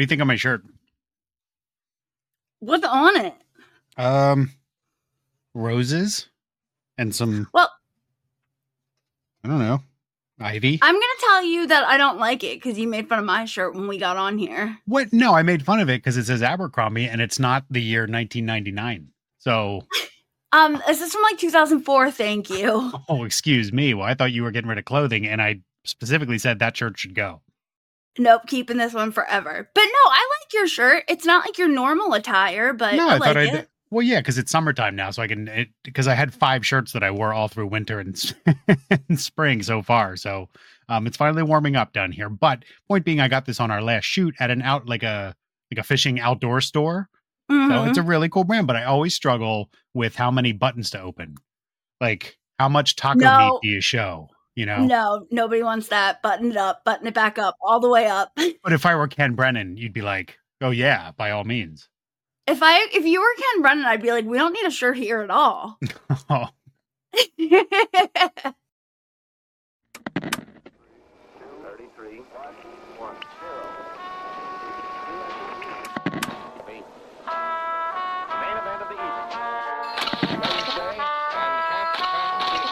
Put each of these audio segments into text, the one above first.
do you think of my shirt? What's on it? Roses and some, Well, I don't know, ivy. I'm going to tell you that I don't like it because you made fun of my shirt when we got on here. What? No, I made fun of it because it says Abercrombie and it's not the year 1999. So, This is from like 2004. Thank you. oh, excuse me. Well, I thought you were getting rid of clothing and I specifically said that shirt should go. Nope, keeping this one forever. But no, I like your shirt. It's not like your normal attire, but No, I thought like it. Well, yeah, because it's summertime now, so I can, because I had 5 shirts that I wore all through winter and, and spring so far. So it's finally warming up down here. But point being, I got this on our last shoot at an like a fishing outdoor store. Mm-hmm. So it's a really cool brand, but I always struggle with how many buttons to open. Like, how much taco meat do you show? You know? No, nobody wants that. Button it up, button it back up, all the way up. But if I were Ken Brennan, you'd be like, oh yeah, by all means. If you were Ken Brennan, I'd be like, we don't need a shirt here at all. Oh. 33, 1, 0. Main event of the evening. Wednesday and half-past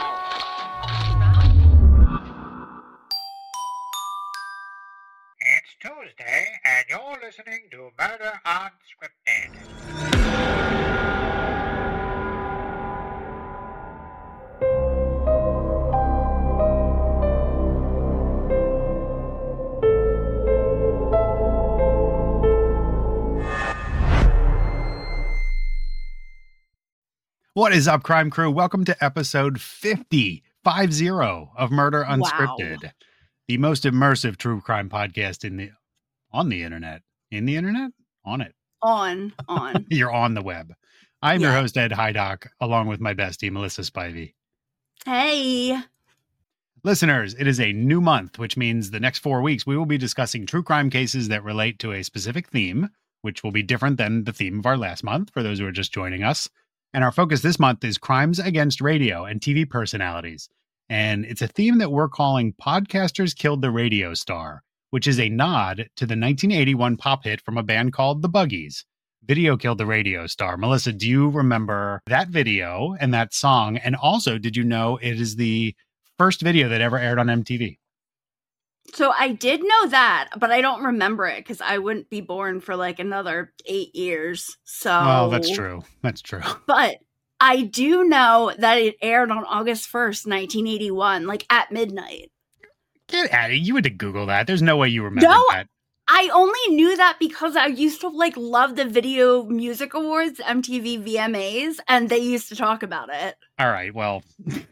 It's Tuesday, and you're listening to Murder Unscripted. What is up, crime crew? Welcome to episode 50 of Murder Unscripted, Wow. The most immersive true crime podcast on the internet. In the internet? On it. On. You're on the web. I'm your host, Ed Hydock, along with my bestie, Melissa Spivey. Hey. Listeners, it is a new month, which means the next 4 weeks we will be discussing true crime cases that relate to a specific theme, which will be different than the theme of our last month, for those who are just joining us. And our focus this month is crimes against radio and TV personalities. And it's a theme that we're calling Podcasters Killed the Radio Star, which is a nod to the 1981 pop hit from a band called The Buggies. Video killed the radio star. Melissa, do you remember that video and that song? And also, did you know it is the first video that ever aired on MTV? So I did know that, but I don't remember it because I wouldn't be born for like another 8 years. So, well, that's true. That's true. But I do know that it aired on August 1st, 1981, like at midnight. Get at it. You had to Google that. There's no way you remember that. I only knew that because I used to like love the Video Music Awards, MTV VMAs, and they used to talk about it. All right. Well,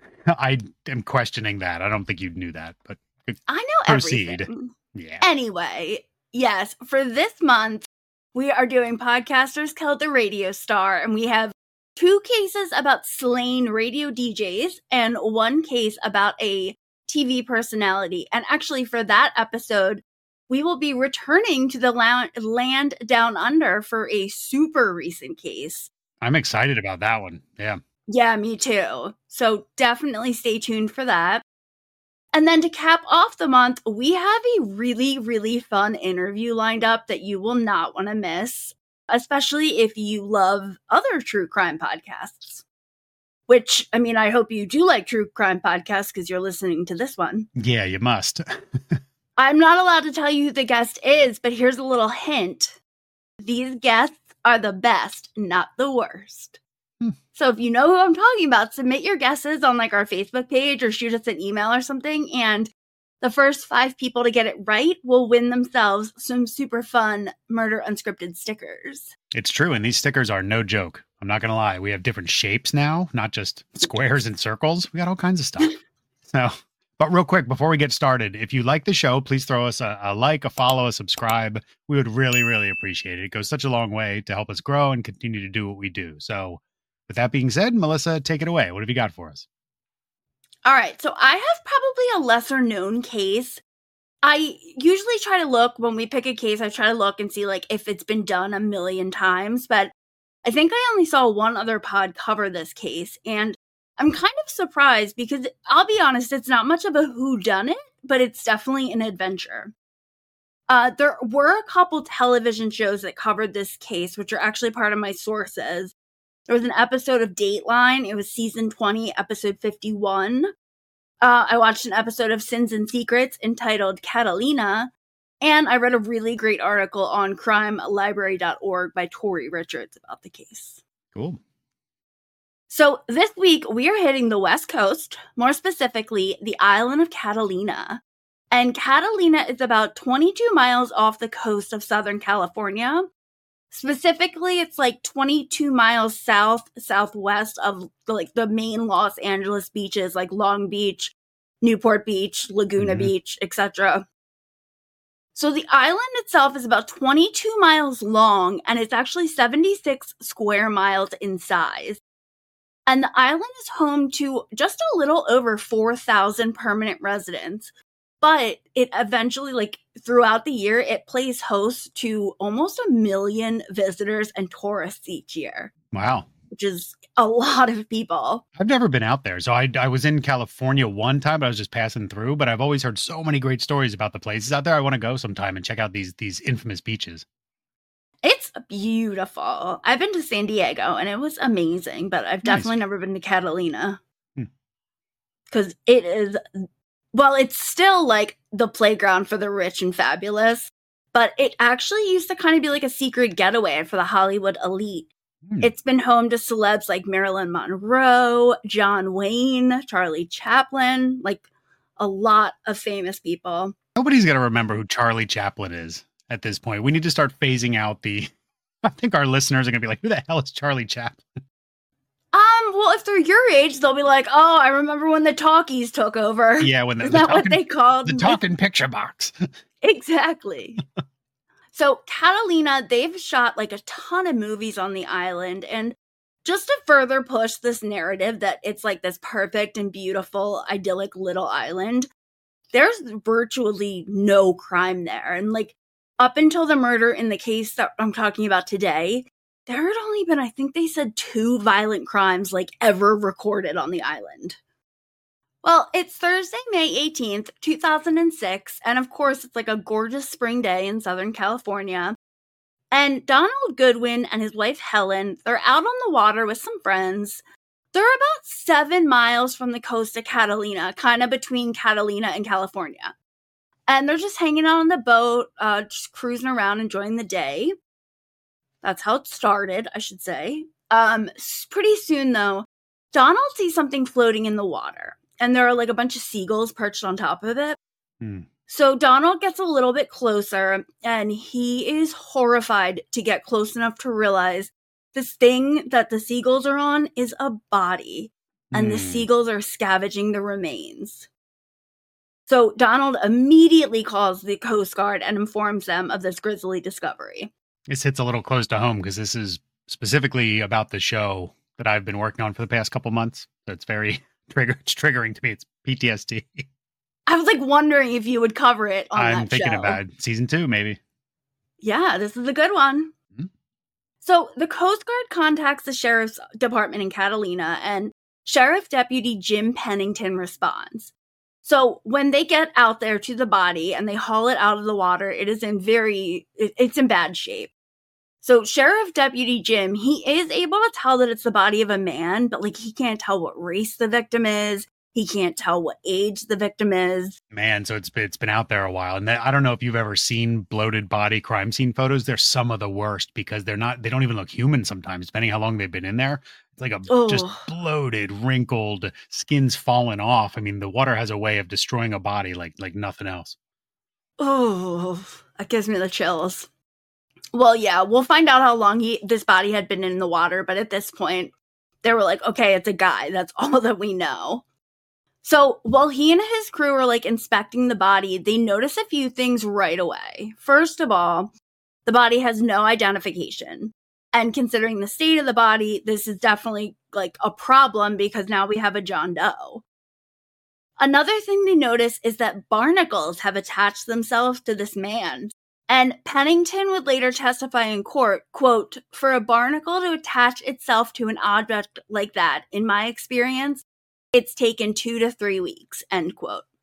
I am questioning that. I don't think you knew that, but I know proceed. Everything. Yeah. Anyway, yes, for this month, we are doing Podcasters Killed the Radio Star, and we have 2 cases about slain radio DJs and 1 case about a TV personality. And actually, for that episode, we will be returning to the land down under for a super recent case. I'm excited about that one. Yeah. Yeah, me too. So definitely stay tuned for that. And then to cap off the month, we have a really, really fun interview lined up that you will not want to miss, especially if you love other true crime podcasts. Which, I mean, I hope you do like true crime podcasts because you're listening to this one. Yeah, you must. I'm not allowed to tell you who the guest is, but here's a little hint. These guests are the best, not the worst. So if you know who I'm talking about, submit your guesses on like our Facebook page or shoot us an email or something. And the first 5 people to get it right will win themselves some super fun Murder Unscripted stickers. It's true. And these stickers are no joke. I'm not going to lie. We have different shapes now, not just squares and circles. We got all kinds of stuff. So, but real quick, before we get started, if you like the show, please throw us a like, a follow, a subscribe. We would really, really appreciate it. It goes such a long way to help us grow and continue to do what we do. So with that being said, Melissa, take it away. What have you got for us? All right. So I have probably a lesser known case. I usually try to look when we pick a case, I try to look and see like if it's been done a million times, but I think I only saw one other pod cover this case, and I'm kind of surprised because I'll be honest, it's not much of a whodunit, but it's definitely an adventure. There were a couple television shows that covered this case, which are actually part of my sources. There was an episode of Dateline. It was season 20, episode 51. I watched an episode of Sins and Secrets entitled Catalina. And I read a really great article on crimelibrary.org by Tori Richards about the case. Cool. So this week, we are hitting the West Coast, more specifically, the island of Catalina. And Catalina is about 22 miles off the coast of Southern California. Specifically, it's like 22 miles southwest of the main Los Angeles beaches, like Long Beach, Newport Beach, Laguna Beach, etc. So the island itself is about 22 miles long, and it's actually 76 square miles in size. And the island is home to just a little over 4,000 permanent residents. But it eventually, throughout the year, it plays host to almost 1 million visitors and tourists each year. Wow. Which is a lot of people. I've never been out there. So I was in California one time, but I was just passing through. But I've always heard so many great stories about the places out there. I want to go sometime and check out these infamous beaches. It's beautiful. I've been to San Diego, and it was amazing. But I've definitely never been to Catalina. Because it is... Well, it's still like the playground for the rich and fabulous, but it actually used to kind of be like a secret getaway for the Hollywood elite. It's been home to celebs like Marilyn Monroe, John Wayne, Charlie Chaplin, like a lot of famous people. Nobody's going to remember who Charlie Chaplin is at this point. We need to start phasing out I think our listeners are going to be like, who the hell is Charlie Chaplin? Well, if they're your age, they'll be like, oh, I remember when the talkies took over. Yeah, when Is that what they called the talking picture box? Exactly. So Catalina, they've shot like a ton of movies on the island. And just to further push this narrative that it's like this perfect and beautiful, idyllic little island, there's virtually no crime there. And up until the murder in the case that I'm talking about today, there had only been, I think they said, 2 violent crimes ever recorded on the island. Well, it's Thursday, May 18th, 2006, and of course it's a gorgeous spring day in Southern California. And Donald Goodwin and his wife Helen, they're out on the water with some friends. They're about 7 miles from the coast of Catalina, kind of between Catalina and California. And they're just hanging out on the boat, just cruising around, enjoying the day. That's how it started, I should say. Pretty soon, though, Donald sees something floating in the water. And there are a bunch of seagulls perched on top of it. So Donald gets a little bit closer, and he is horrified to get close enough to realize this thing that the seagulls are on is a body. And the seagulls are scavenging the remains. So Donald immediately calls the Coast Guard and informs them of this grisly discovery. This hits a little close to home because this is specifically about the show that I've been working on for the past couple months. So it's very triggering to me. It's PTSD. I was wondering if you would cover it on that show. I'm thinking about it. Season 2, maybe. Yeah, this is a good one. So the Coast Guard contacts the Sheriff's Department in Catalina, and Sheriff Deputy Jim Pennington responds. So when they get out there to the body and they haul it out of the water, it's in bad shape. So Sheriff Deputy Jim, he is able to tell that it's the body of a man, but he can't tell what race the victim is. He can't tell what age the victim is. Man, so it's been out there a while. And I don't know if you've ever seen bloated body crime scene photos. They're some of the worst because they don't even look human sometimes, depending how long they've been in there. It's just bloated, wrinkled, skin's fallen off. I mean, the water has a way of destroying a body like nothing else. Oh, that gives me the chills. Well, yeah, we'll find out how long this body had been in the water, but at this point, they were like, okay, it's a guy. That's all that we know. So while he and his crew are inspecting the body, they notice a few things right away. First of all, the body has no identification. And considering the state of the body, this is definitely a problem because now we have a John Doe. Another thing they notice is that barnacles have attached themselves to this man. And Pennington would later testify in court, quote, "For a barnacle to attach itself to an object like that, in my experience, it's taken 2 to 3 weeks," end quote.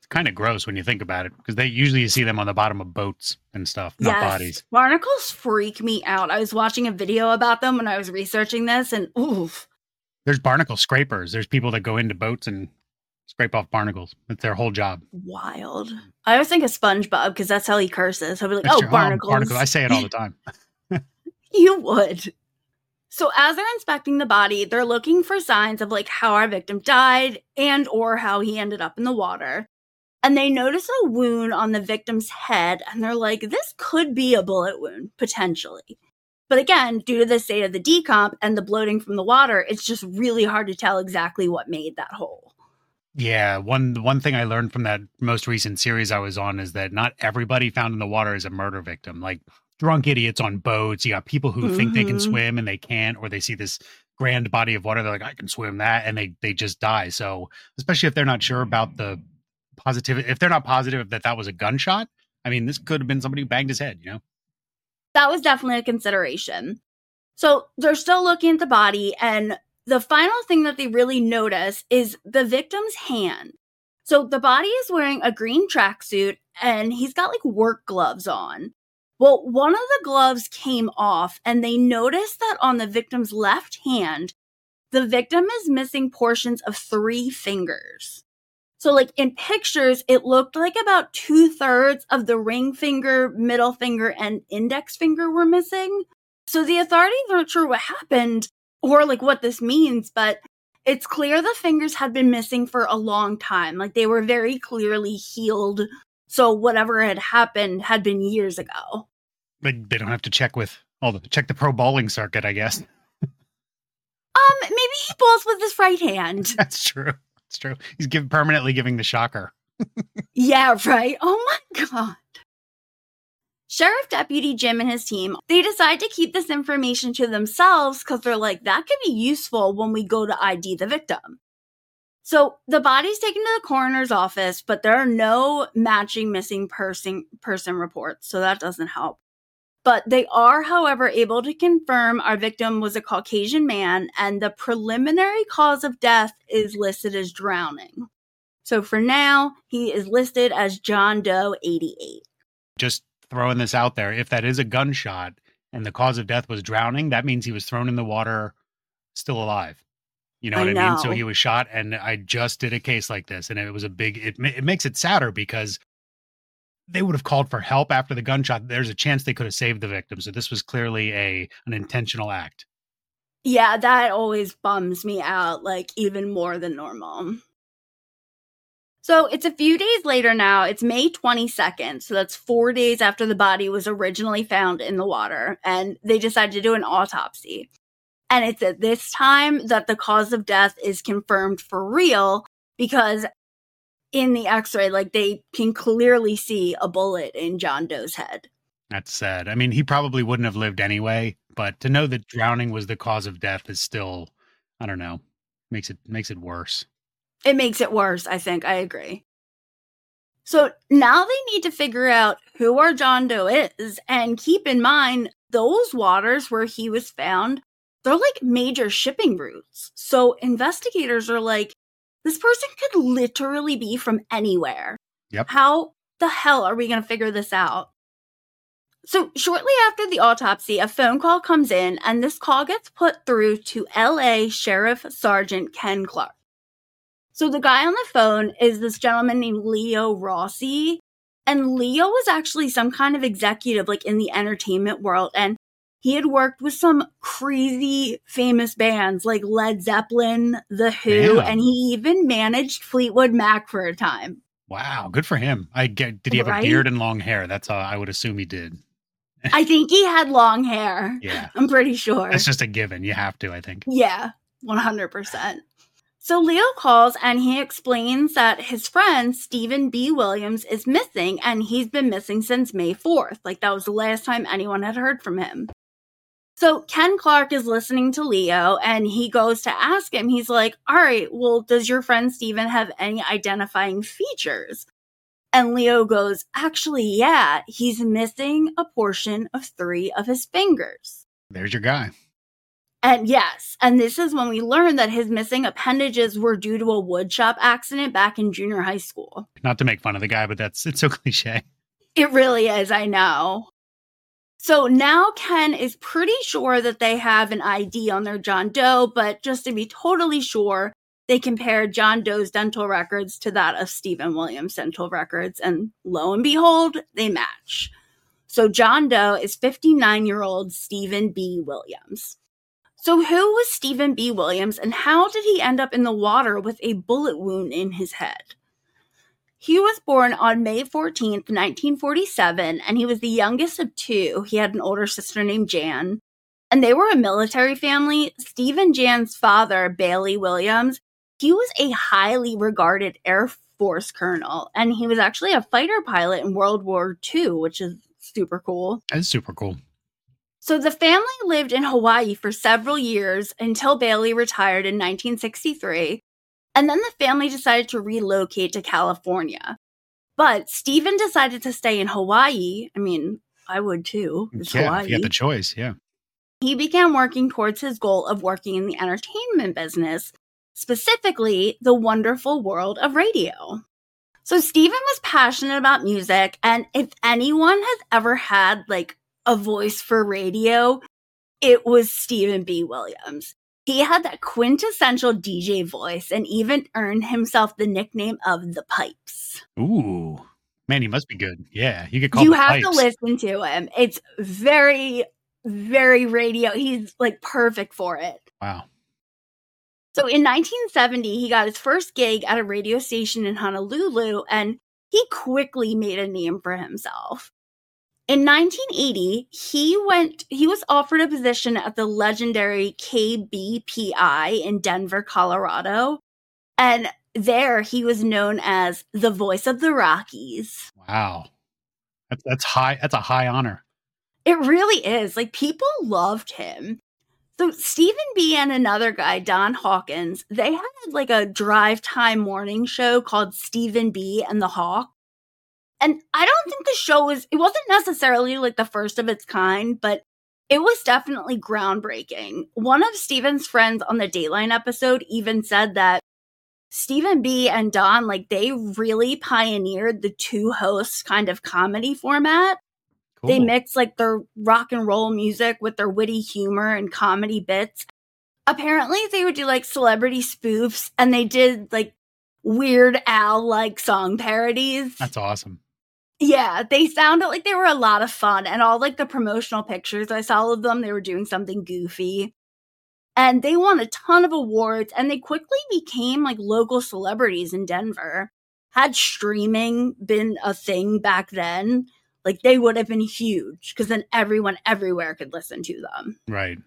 It's kind of gross when you think about it, because you see them on the bottom of boats and stuff, not bodies. Barnacles freak me out. I was watching a video about them when I was researching this, and oof. There's barnacle scrapers. There's people that go into boats and scrape off barnacles. That's their whole job. Wild. I always think of SpongeBob because that's how he curses. He'll be like, That's barnacles. Barnacles. I say it all the time. You would. So as they're inspecting the body, they're looking for signs of like how our victim died and or how he ended up in the water. And they notice a wound on the victim's head, and they're like, this could be a bullet wound, potentially. But again, due to the state of the decomp and the bloating from the water, it's just really hard to tell exactly what made that hole. Yeah, one thing I learned from that most recent series I was on is that not everybody found in the water is a murder victim. Like drunk idiots on boats, you got people who think they can swim and they can't, or they see this grand body of water, they're like, I can swim that, and they just die. So especially if they're not sure about the positivity, if they're not positive that was a gunshot, I mean, this could have been somebody who banged his head, That was definitely a consideration. So they're still looking at the body, and the final thing that they really notice is the victim's hand. So the body is wearing a green tracksuit, and he's got like work gloves on. Well, one of the gloves came off, and they noticed that on the victim's left hand, the victim is missing portions of 3 fingers. So like in pictures, it looked like about 2/3 of the ring finger, middle finger, and index finger were missing. So the authorities aren't sure what happened or like what this means, but it's clear the fingers had been missing for a long time. Like they were very clearly healed. So whatever had happened had been years ago. But they don't have to check the pro bowling circuit, I guess. Maybe he bowls with his right hand. That's true. It's true. He's permanently giving the shocker. Yeah, right. Oh my God. Sheriff Deputy Jim and his team, they decide to keep this information to themselves because they're like, that could be useful when we go to ID the victim. So the body's taken to the coroner's office, but there are no matching missing person reports, so that doesn't help. But they are, however, able to confirm our victim was a Caucasian man, and the preliminary cause of death is listed as drowning. So for now, he is listed as John Doe 88. Just throwing this out there, if that is a gunshot and the cause of death was drowning, that means he was thrown in the water still alive. You know what I mean? So he was shot, and I just did a case like this, and it was it makes it sadder because they would have called for help after the gunshot. There's a chance they could have saved the victim. So this was clearly an intentional act. Yeah, that always bums me out, like even more than normal. So it's a few days later now. It's May 22nd. So that's 4 days after the body was originally found in the water. And they decided to do an autopsy. And it's at this time that the cause of death is confirmed for real, because in the x-ray, like they can clearly see a bullet in John Doe's head. That's sad. I mean, he probably wouldn't have lived anyway, but to know that drowning was the cause of death is still, I don't know, makes it worse. It makes it worse, I think. I agree. So now they need to figure out who our John Doe is, and keep in mind, those waters where he was found, they're like major shipping routes. So investigators are like, this person could literally be from anywhere. Yep. How the hell are we going to figure this out? So shortly after the autopsy, a phone call comes in, and this call gets put through to LA Sheriff Sergeant Ken Clark. So the guy on the phone is this gentleman named Leo Rossi. And Leo was actually some kind of executive like in the entertainment world. And he had worked with some crazy famous bands like Led Zeppelin, The Who, and he even managed Fleetwood Mac for a time. Wow, good for him. Did he have a beard and long hair? That's all I would assume he did. I think he had long hair. Yeah. I'm pretty sure. That's just a given. You have to, I think. Yeah, 100%. So Leo calls and he explains that his friend, Stephen B. Williams, is missing, and he's been missing since May 4th. Like, that was the last time anyone had heard from him. So Ken Clark is listening to Leo, and he goes to ask him, he's like, all right, well, does your friend Stephen have any identifying features? And Leo goes, actually, yeah, he's missing a portion of 3 of his fingers. There's your guy. And yes, and this is when we learned that his missing appendages were due to a woodshop accident back in junior high school. Not to make fun of the guy, but it's so cliche. It really is, I know. So now Ken is pretty sure that they have an ID on their John Doe, but just to be totally sure, they compared John Doe's dental records to that of Stephen Williams' dental records, and lo and behold, they match. So John Doe is 59-year-old Stephen B. Williams. So who was Stephen B. Williams, and how did he end up in the water with a bullet wound in his head? He was born on May 14th, 1947, and he was the youngest of two. He had an older sister named Jan, and they were a military family. Steve and Jan's father, Bailey Williams, he was a highly regarded Air Force colonel, and he was actually a fighter pilot in World War II, which is super cool. That's super cool. So the family lived in Hawaii for several years until Bailey retired in 1963. And then the family decided to relocate to California. But Stephen decided to stay in Hawaii. I mean, I would too. It's Hawaii. You had the choice, yeah. He began working towards his goal of working in the entertainment business, specifically the wonderful world of radio. So Stephen was passionate about music, and if anyone has ever had like a voice for radio, it was Stephen B. Williams. He had that quintessential DJ voice and even earned himself the nickname of the Pipes. Ooh, man, he must be good. Yeah, you could call You the have Pipes. to listen to him. It's very, very radio. He's like perfect for it. Wow. So in 1970, he got his first gig at a radio station in Honolulu, and he quickly made a name for himself. In 1980, he was offered a position at the legendary KBPI in Denver, Colorado. And there he was known as the voice of the Rockies. Wow. That's high. That's a high honor. It really is. Like, people loved him. So Stephen B. and another guy, Don Hawkins, they had like a drive time morning show called Stephen B. and the Hawk. And I don't think the show it wasn't necessarily like the first of its kind, but it was definitely groundbreaking. One of Stephen's friends on the Dateline episode even said that Stephen B. and Don, like, they really pioneered the two hosts kind of comedy format. Cool. They mixed like their rock and roll music with their witty humor and comedy bits. Apparently they would do like celebrity spoofs, and they did like Weird Al like song parodies. That's awesome. Yeah, they sounded like they were a lot of fun, and all like the promotional pictures I saw of them, they were doing something goofy. And they won a ton of awards, and they quickly became like local celebrities in Denver. Had streaming been a thing back then, like they would have been huge, because then everyone everywhere could listen to them. Right.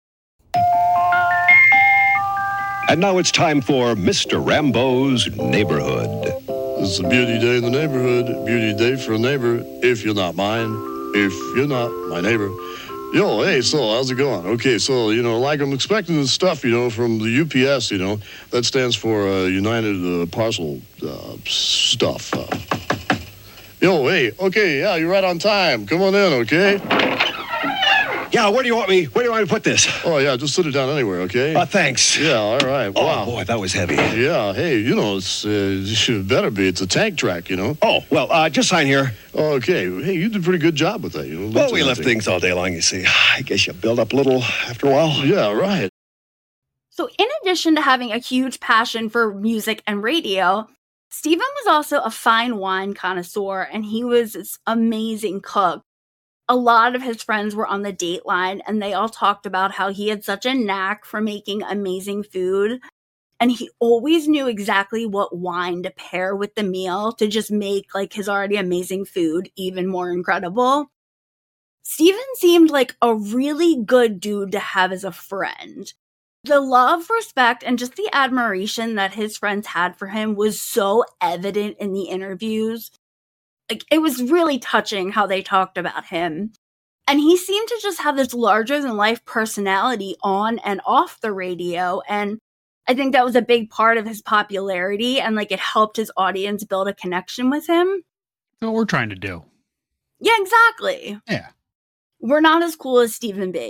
And now it's time for Mr. Rambo's Neighborhood. It's a beauty day in the neighborhood, beauty day for a neighbor, if you're not mine, if you're not my neighbor. Yo, hey, so how's it going? Okay, so, like I'm expecting this stuff, from the UPS, that stands for United Parcel stuff. Yo, hey, okay, yeah, you're right on time. Come on in, okay? Yeah, where do you want me to put this? Oh, yeah, just sit it down anywhere, okay? Thanks. Yeah, all right. Wow. Oh, boy, that was heavy. Yeah, hey, it should better be. It's a tank track, Oh, well, just sign here. Okay. Hey, you did a pretty good job with that. Well, we left things all day long, you see. I guess you build up a little after a while. Yeah, right. So in addition to having a huge passion for music and radio, Stephen was also a fine wine connoisseur, and he was this amazing cook. A lot of his friends were on the Dateline, and they all talked about how he had such a knack for making amazing food. And he always knew exactly what wine to pair with the meal to just make like his already amazing food even more incredible. Stephen seemed like a really good dude to have as a friend. The love, respect, and just the admiration that his friends had for him was so evident in the interviews. Like, it was really touching how they talked about him. And he seemed to just have this larger-than-life personality on and off the radio, and I think that was a big part of his popularity, and, like, it helped his audience build a connection with him. That's what we're trying to do. Yeah, exactly. Yeah. We're not as cool as Stephen B.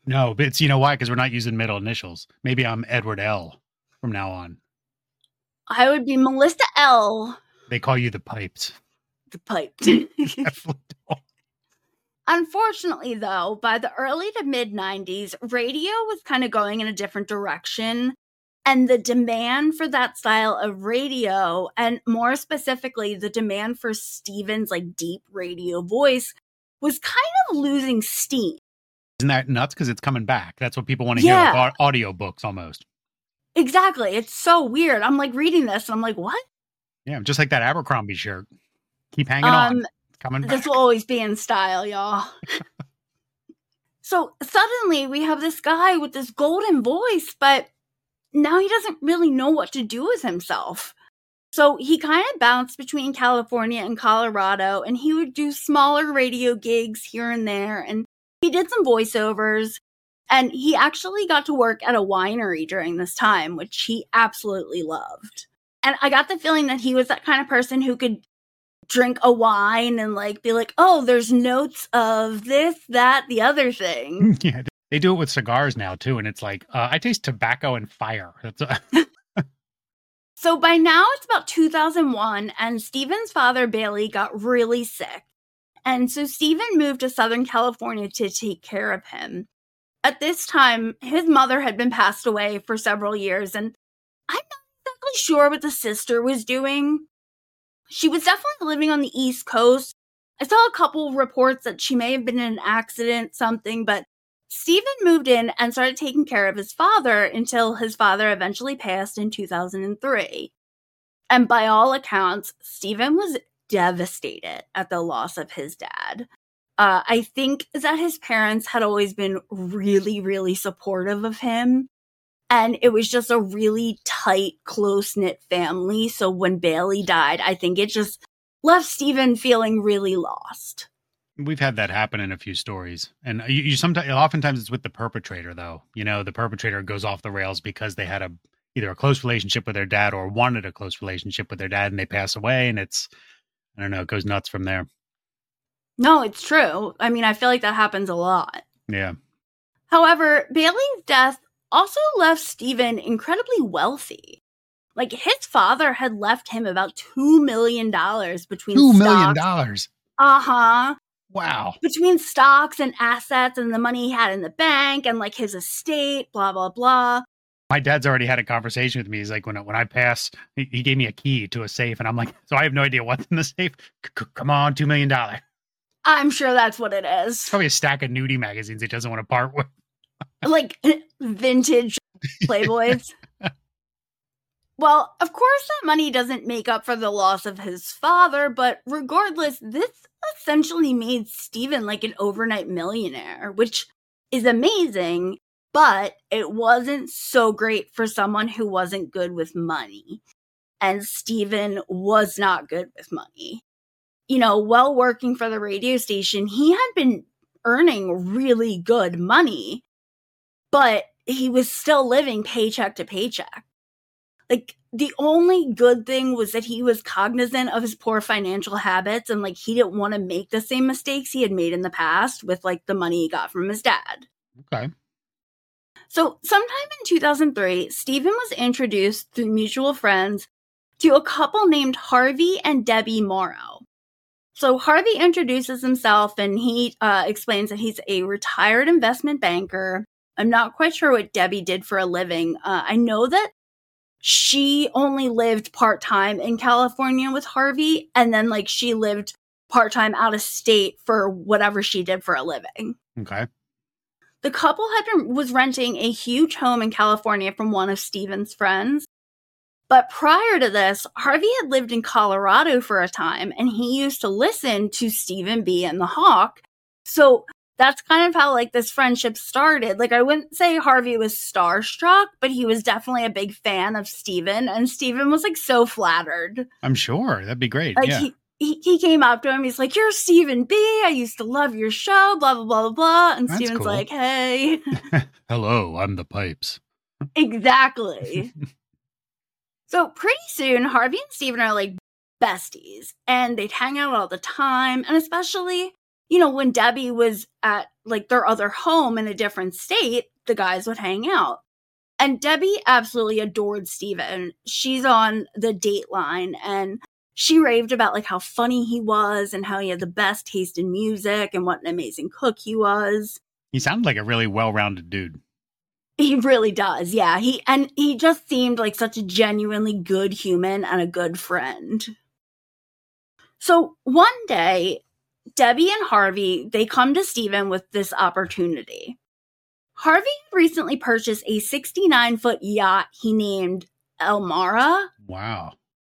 No, but it's, you know why? Because we're not using middle initials. Maybe I'm Edward L. from now on. I would be Melissa L. They call you the Pipes. The pipe. Definitely don't. Unfortunately, though, by the early to mid 90s, radio was kind of going in a different direction. And the demand for that style of radio, and more specifically, the demand for Steven's like deep radio voice, was kind of losing steam. Isn't that nuts? Because it's coming back. That's what people want to hear with audiobooks almost. Exactly. It's so weird. I'm like reading this and I'm like, what? Yeah, just like that Abercrombie shirt. Keep hanging on. It's coming back. This will always be in style, y'all. So suddenly we have this guy with this golden voice, but now he doesn't really know what to do with himself. So he kind of bounced between California and Colorado, and he would do smaller radio gigs here and there, and he did some voiceovers, and he actually got to work at a winery during this time, which he absolutely loved. And I got the feeling that he was that kind of person who could drink a wine and like be like, oh, there's notes of this, that, the other thing. Yeah, they do it with cigars now too, and it's like, I taste tobacco and fire. That's So by now it's about 2001, and Steven's father, Bailey, got really sick. And so Steven moved to Southern California to take care of him. At this time, his mother had been passed away for several years, and I'm not exactly sure what the sister was doing. She was definitely living on the East Coast. I saw a couple reports that she may have been in an accident, something, but Steven moved in and started taking care of his father until his father eventually passed in 2003. And by all accounts, Steven was devastated at the loss of his dad. I think that his parents had always been really, really supportive of him. And it was just a really tight, close-knit family. So when Bailey died, I think it just left Steven feeling really lost. We've had that happen in a few stories. And you sometimes, oftentimes it's with the perpetrator, though. You know, the perpetrator goes off the rails because they had either a close relationship with their dad or wanted a close relationship with their dad, and they pass away, and it's, I don't know, it goes nuts from there. No, it's true. I mean, I feel like that happens a lot. Yeah. However, Bailey's death also left Steven incredibly wealthy. Like, his father had left him about $2 million between $2 million? Uh-huh. Wow. Between stocks and assets and the money he had in the bank and, like, his estate, blah, blah, blah. My dad's already had a conversation with me. He's like, when I pass, he gave me a key to a safe, and I'm like, so I have no idea what's in the safe. Come on, $2 million. I'm sure that's what it is. Probably a stack of nudie magazines he doesn't want to part with. Like vintage Playboys. Well, of course that money doesn't make up for the loss of his father, but regardless, this essentially made Steven like an overnight millionaire, which is amazing, but it wasn't so great for someone who wasn't good with money. And Steven was not good with money. You know, while working for the radio station, he had been earning really good money, but he was still living paycheck to paycheck. Like, the only good thing was that he was cognizant of his poor financial habits, and like he didn't want to make the same mistakes he had made in the past with like the money he got from his dad. Okay. So sometime in 2003, Steven was introduced through mutual friends to a couple named Harvey and Debbie Morrow. So Harvey introduces himself and he explains that he's a retired investment banker. I'm not quite sure what Debbie did for a living. I know that she only lived part-time in California with Harvey, and then like she lived part-time out of state for whatever she did for a living. Okay. The couple was renting a huge home in California from one of Steven's friends. But prior to this, Harvey had lived in Colorado for a time, and he used to listen to Stephen B. and the Hawk. So that's kind of how like this friendship started. Like, I wouldn't say Harvey was starstruck, but he was definitely a big fan of Stephen, and Stephen was like so flattered. I'm sure that'd be great. Like, yeah. He came up to him. He's like, "You're Stephen B. I used to love your show, blah, blah, blah, blah, blah." And That's Stephen's cool. like, "Hey." Hello, I'm the Pipes. Exactly. So pretty soon, Harvey and Stephen are like besties, and they'd hang out all the time, and especially when Debbie was at like their other home in a different state, the guys would hang out. And Debbie absolutely adored Steven. She's on the Dateline, and she raved about like how funny he was and how he had the best taste in music and what an amazing cook he was. He sounded like a really well-rounded dude. He really does, yeah. He just seemed like such a genuinely good human and a good friend. So one day, Debbie and Harvey, they come to Steven with this opportunity. Harvey recently purchased a 69-foot yacht he named Elmara. Wow.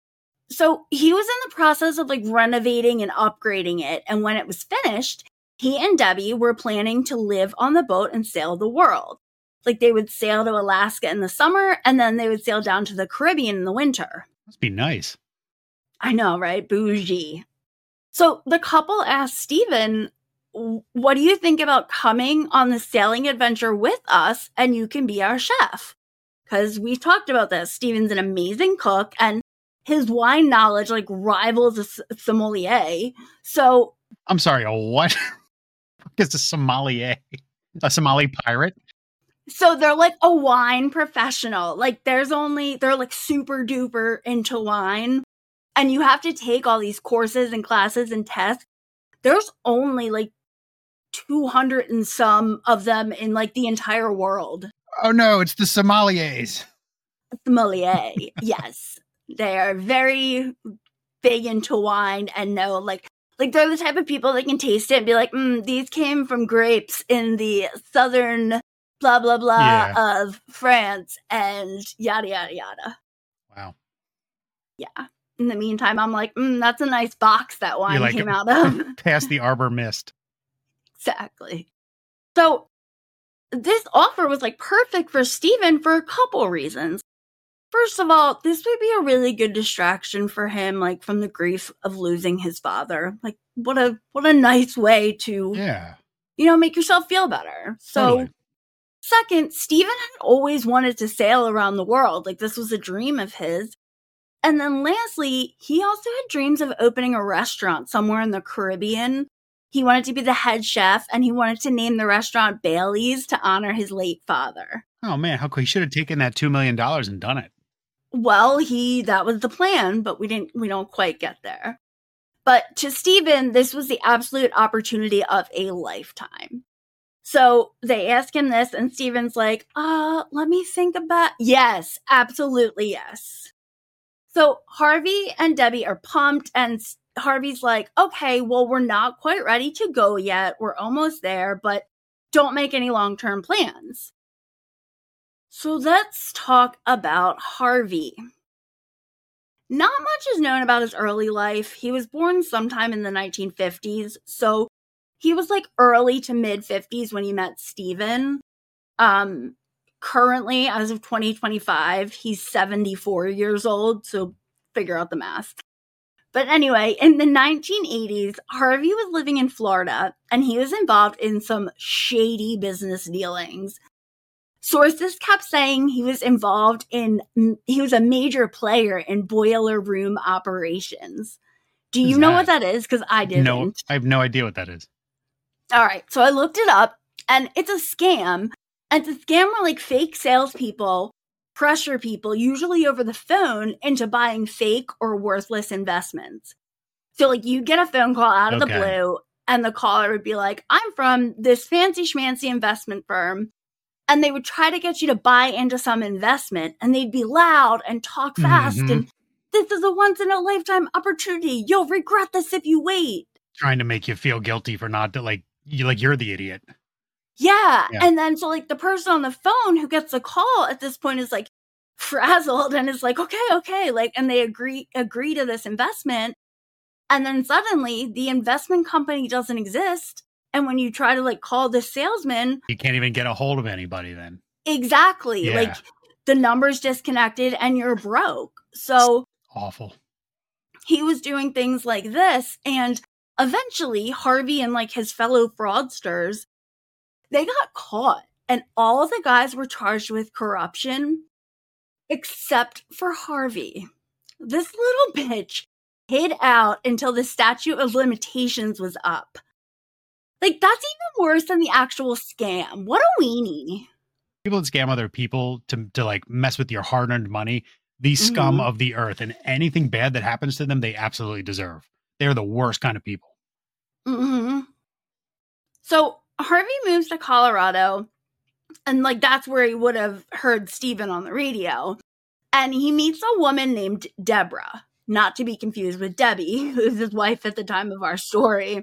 So he was in the process of like renovating and upgrading it. And when it was finished, he and Debbie were planning to live on the boat and sail the world. Like they would sail to Alaska in the summer and then they would sail down to the Caribbean in the winter. Must be nice. I know, right? Bougie. So the couple asked Steven, what do you think about coming on the sailing adventure with us and you can be our chef? Because we talked about this. Steven's an amazing cook and his wine knowledge like rivals a sommelier. So I'm sorry, a what? It's a sommelier. A Somali pirate? So they're like a wine professional. Like they're like super duper into wine. And you have to take all these courses and classes and tests. There's only like 200 and some of them in like the entire world. Oh no, it's the sommeliers. Sommelier, yes. They are very big into wine and know like they're the type of people that can taste it and be like, these came from grapes in the southern blah, blah, blah of France and yada, yada, yada. Wow. Yeah. In the meantime, I'm like, that's a nice box that wine like came out of. Past the Arbor Mist. Exactly. So this offer was like perfect for Steven for a couple reasons. First of all, this would be a really good distraction for him, like from the grief of losing his father. Like what a nice way to, make yourself feel better. So totally. Second, Steven had always wanted to sail around the world. Like this was a dream of his. And then lastly, he also had dreams of opening a restaurant somewhere in the Caribbean. He wanted to be the head chef and he wanted to name the restaurant Bailey's to honor his late father. Oh man, how cool. He should have taken that $2 million and done it. Well, that was the plan, but we don't quite get there. But to Steven, this was the absolute opportunity of a lifetime. So they ask him this and Steven's like, let me think about, yes, absolutely yes. So Harvey and Debbie are pumped and Harvey's like, okay, well, we're not quite ready to go yet. We're almost there, but don't make any long-term plans. So let's talk about Harvey. Not much is known about his early life. He was born sometime in the 1950s, so he was like early to mid-50s when he met Steven. Currently, as of 2025, he's 74 years old, so figure out the math. But anyway, in the 1980s, Harvey was living in Florida, and he was involved in some shady business dealings. Sources kept saying he was a major player in boiler room operations. Do you know what that is? Because I didn't. No, I have no idea what that is. All right, so I looked it up, and it's a scam. And it's a scam where like fake salespeople pressure people, usually over the phone, into buying fake or worthless investments. So like you get a phone call out of the blue, and the caller would be like, I'm from this fancy schmancy investment firm. And they would try to get you to buy into some investment, and they'd be loud and talk fast. Mm-hmm. And this is a once in a lifetime opportunity. You'll regret this if you wait. Trying to make you feel guilty for not you're the idiot. Yeah. And then so like the person on the phone who gets the call at this point is like frazzled and is like, okay. Like, and they agree to this investment. And then suddenly the investment company doesn't exist. And when you try to like call the salesman, you can't even get a hold of anybody then. Exactly. Yeah. Like the number's disconnected and you're broke. So it's awful. He was doing things like this. And eventually Harvey and like his fellow fraudsters, they got caught, and all of the guys were charged with corruption, except for Harvey. This little bitch hid out until the statute of limitations was up. Like, that's even worse than the actual scam. What a weenie. People that scam other people to like mess with your hard-earned money, the scum of the earth, and anything bad that happens to them, they absolutely deserve. They're the worst kind of people. Mm-hmm. So Harvey moves to Colorado, and like that's where he would have heard Steven on the radio. And he meets a woman named Deborah, not to be confused with Debbie, who's his wife at the time of our story.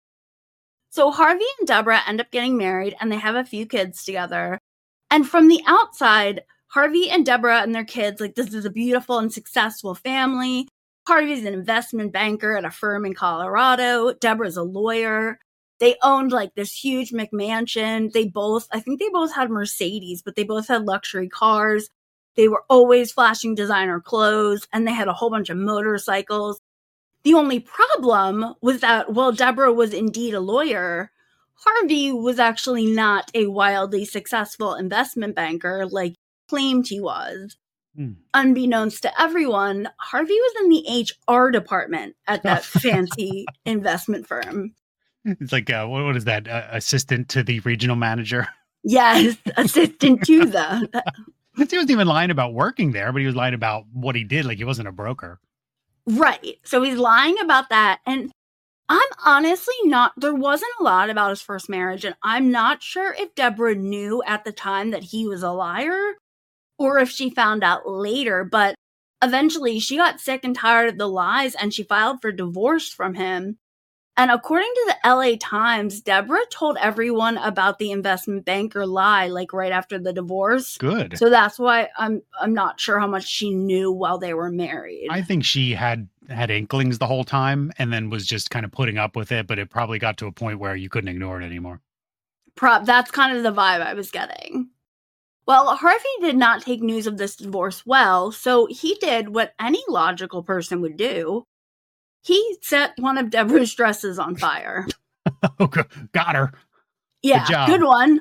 So Harvey and Deborah end up getting married, and they have a few kids together. And from the outside, Harvey and Deborah and their kids, like, this is a beautiful and successful family. Harvey's an investment banker at a firm in Colorado. Deborah's a lawyer. They owned like this huge McMansion. I think they both had Mercedes, but they both had luxury cars. They were always flashing designer clothes, and they had a whole bunch of motorcycles. The only problem was that while Deborah was indeed a lawyer, Harvey was actually not a wildly successful investment banker like he claimed he was. Unbeknownst to everyone, Harvey was in the HR department at that fancy investment firm. It's like, what is that? Assistant to the regional manager? Yes, assistant to the... He wasn't even lying about working there, but he was lying about what he did. Like, he wasn't a broker. Right. So he's lying about that. And I'm honestly there wasn't a lot about his first marriage. And I'm not sure if Deborah knew at the time that he was a liar or if she found out later. But eventually she got sick and tired of the lies and she filed for divorce from him. And according to the LA Times, Deborah told everyone about the investment banker lie, like right after the divorce. Good. So that's why I'm not sure how much she knew while they were married. I think she had inklings the whole time and then was just kind of putting up with it, but it probably got to a point where you couldn't ignore it anymore. That's kind of the vibe I was getting. Well, Harvey did not take news of this divorce well, so he did what any logical person would do. He set one of Deborah's dresses on fire. Oh, got her. Yeah, good one.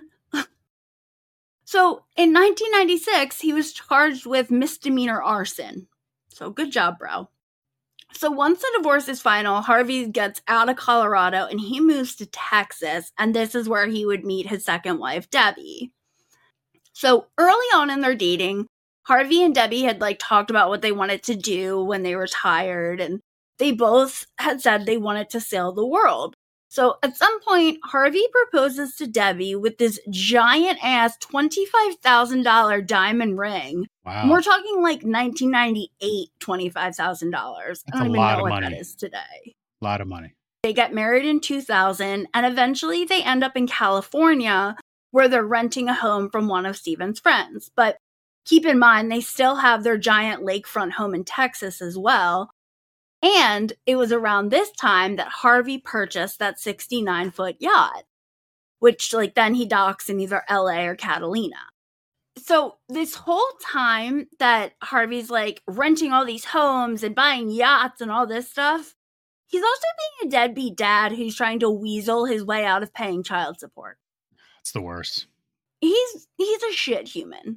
So in 1996, he was charged with misdemeanor arson. So good job, bro. So once the divorce is final, Harvey gets out of Colorado and he moves to Texas. And this is where he would meet his second wife, Debbie. So early on in their dating, Harvey and Debbie had like talked about what they wanted to do when they retired, and they both had said they wanted to sail the world. So at some point, Harvey proposes to Debbie with this giant-ass $25,000 diamond ring. Wow. And we're talking like 1998 $25,000. I don't even know what that is today. A lot of money. They get married in 2000, and eventually they end up in California, where they're renting a home from one of Steven's friends. But keep in mind, they still have their giant lakefront home in Texas as well. And it was around this time that Harvey purchased that 69-foot yacht, which like then he docks in either LA or Catalina. So this whole time that Harvey's like renting all these homes and buying yachts and all this stuff, he's also being a deadbeat dad who's trying to weasel his way out of paying child support. It's the worst. He's a shit human.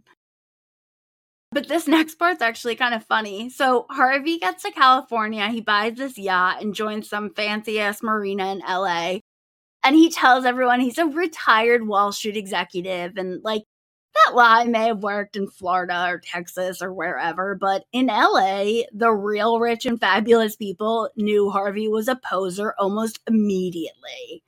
But this next part's actually kind of funny. So Harvey gets to California, he buys this yacht and joins some fancy-ass marina in LA. And he tells everyone he's a retired Wall Street executive. And like, that lie may have worked in Florida or Texas or wherever. But in LA, the real rich and fabulous people knew Harvey was a poser almost immediately.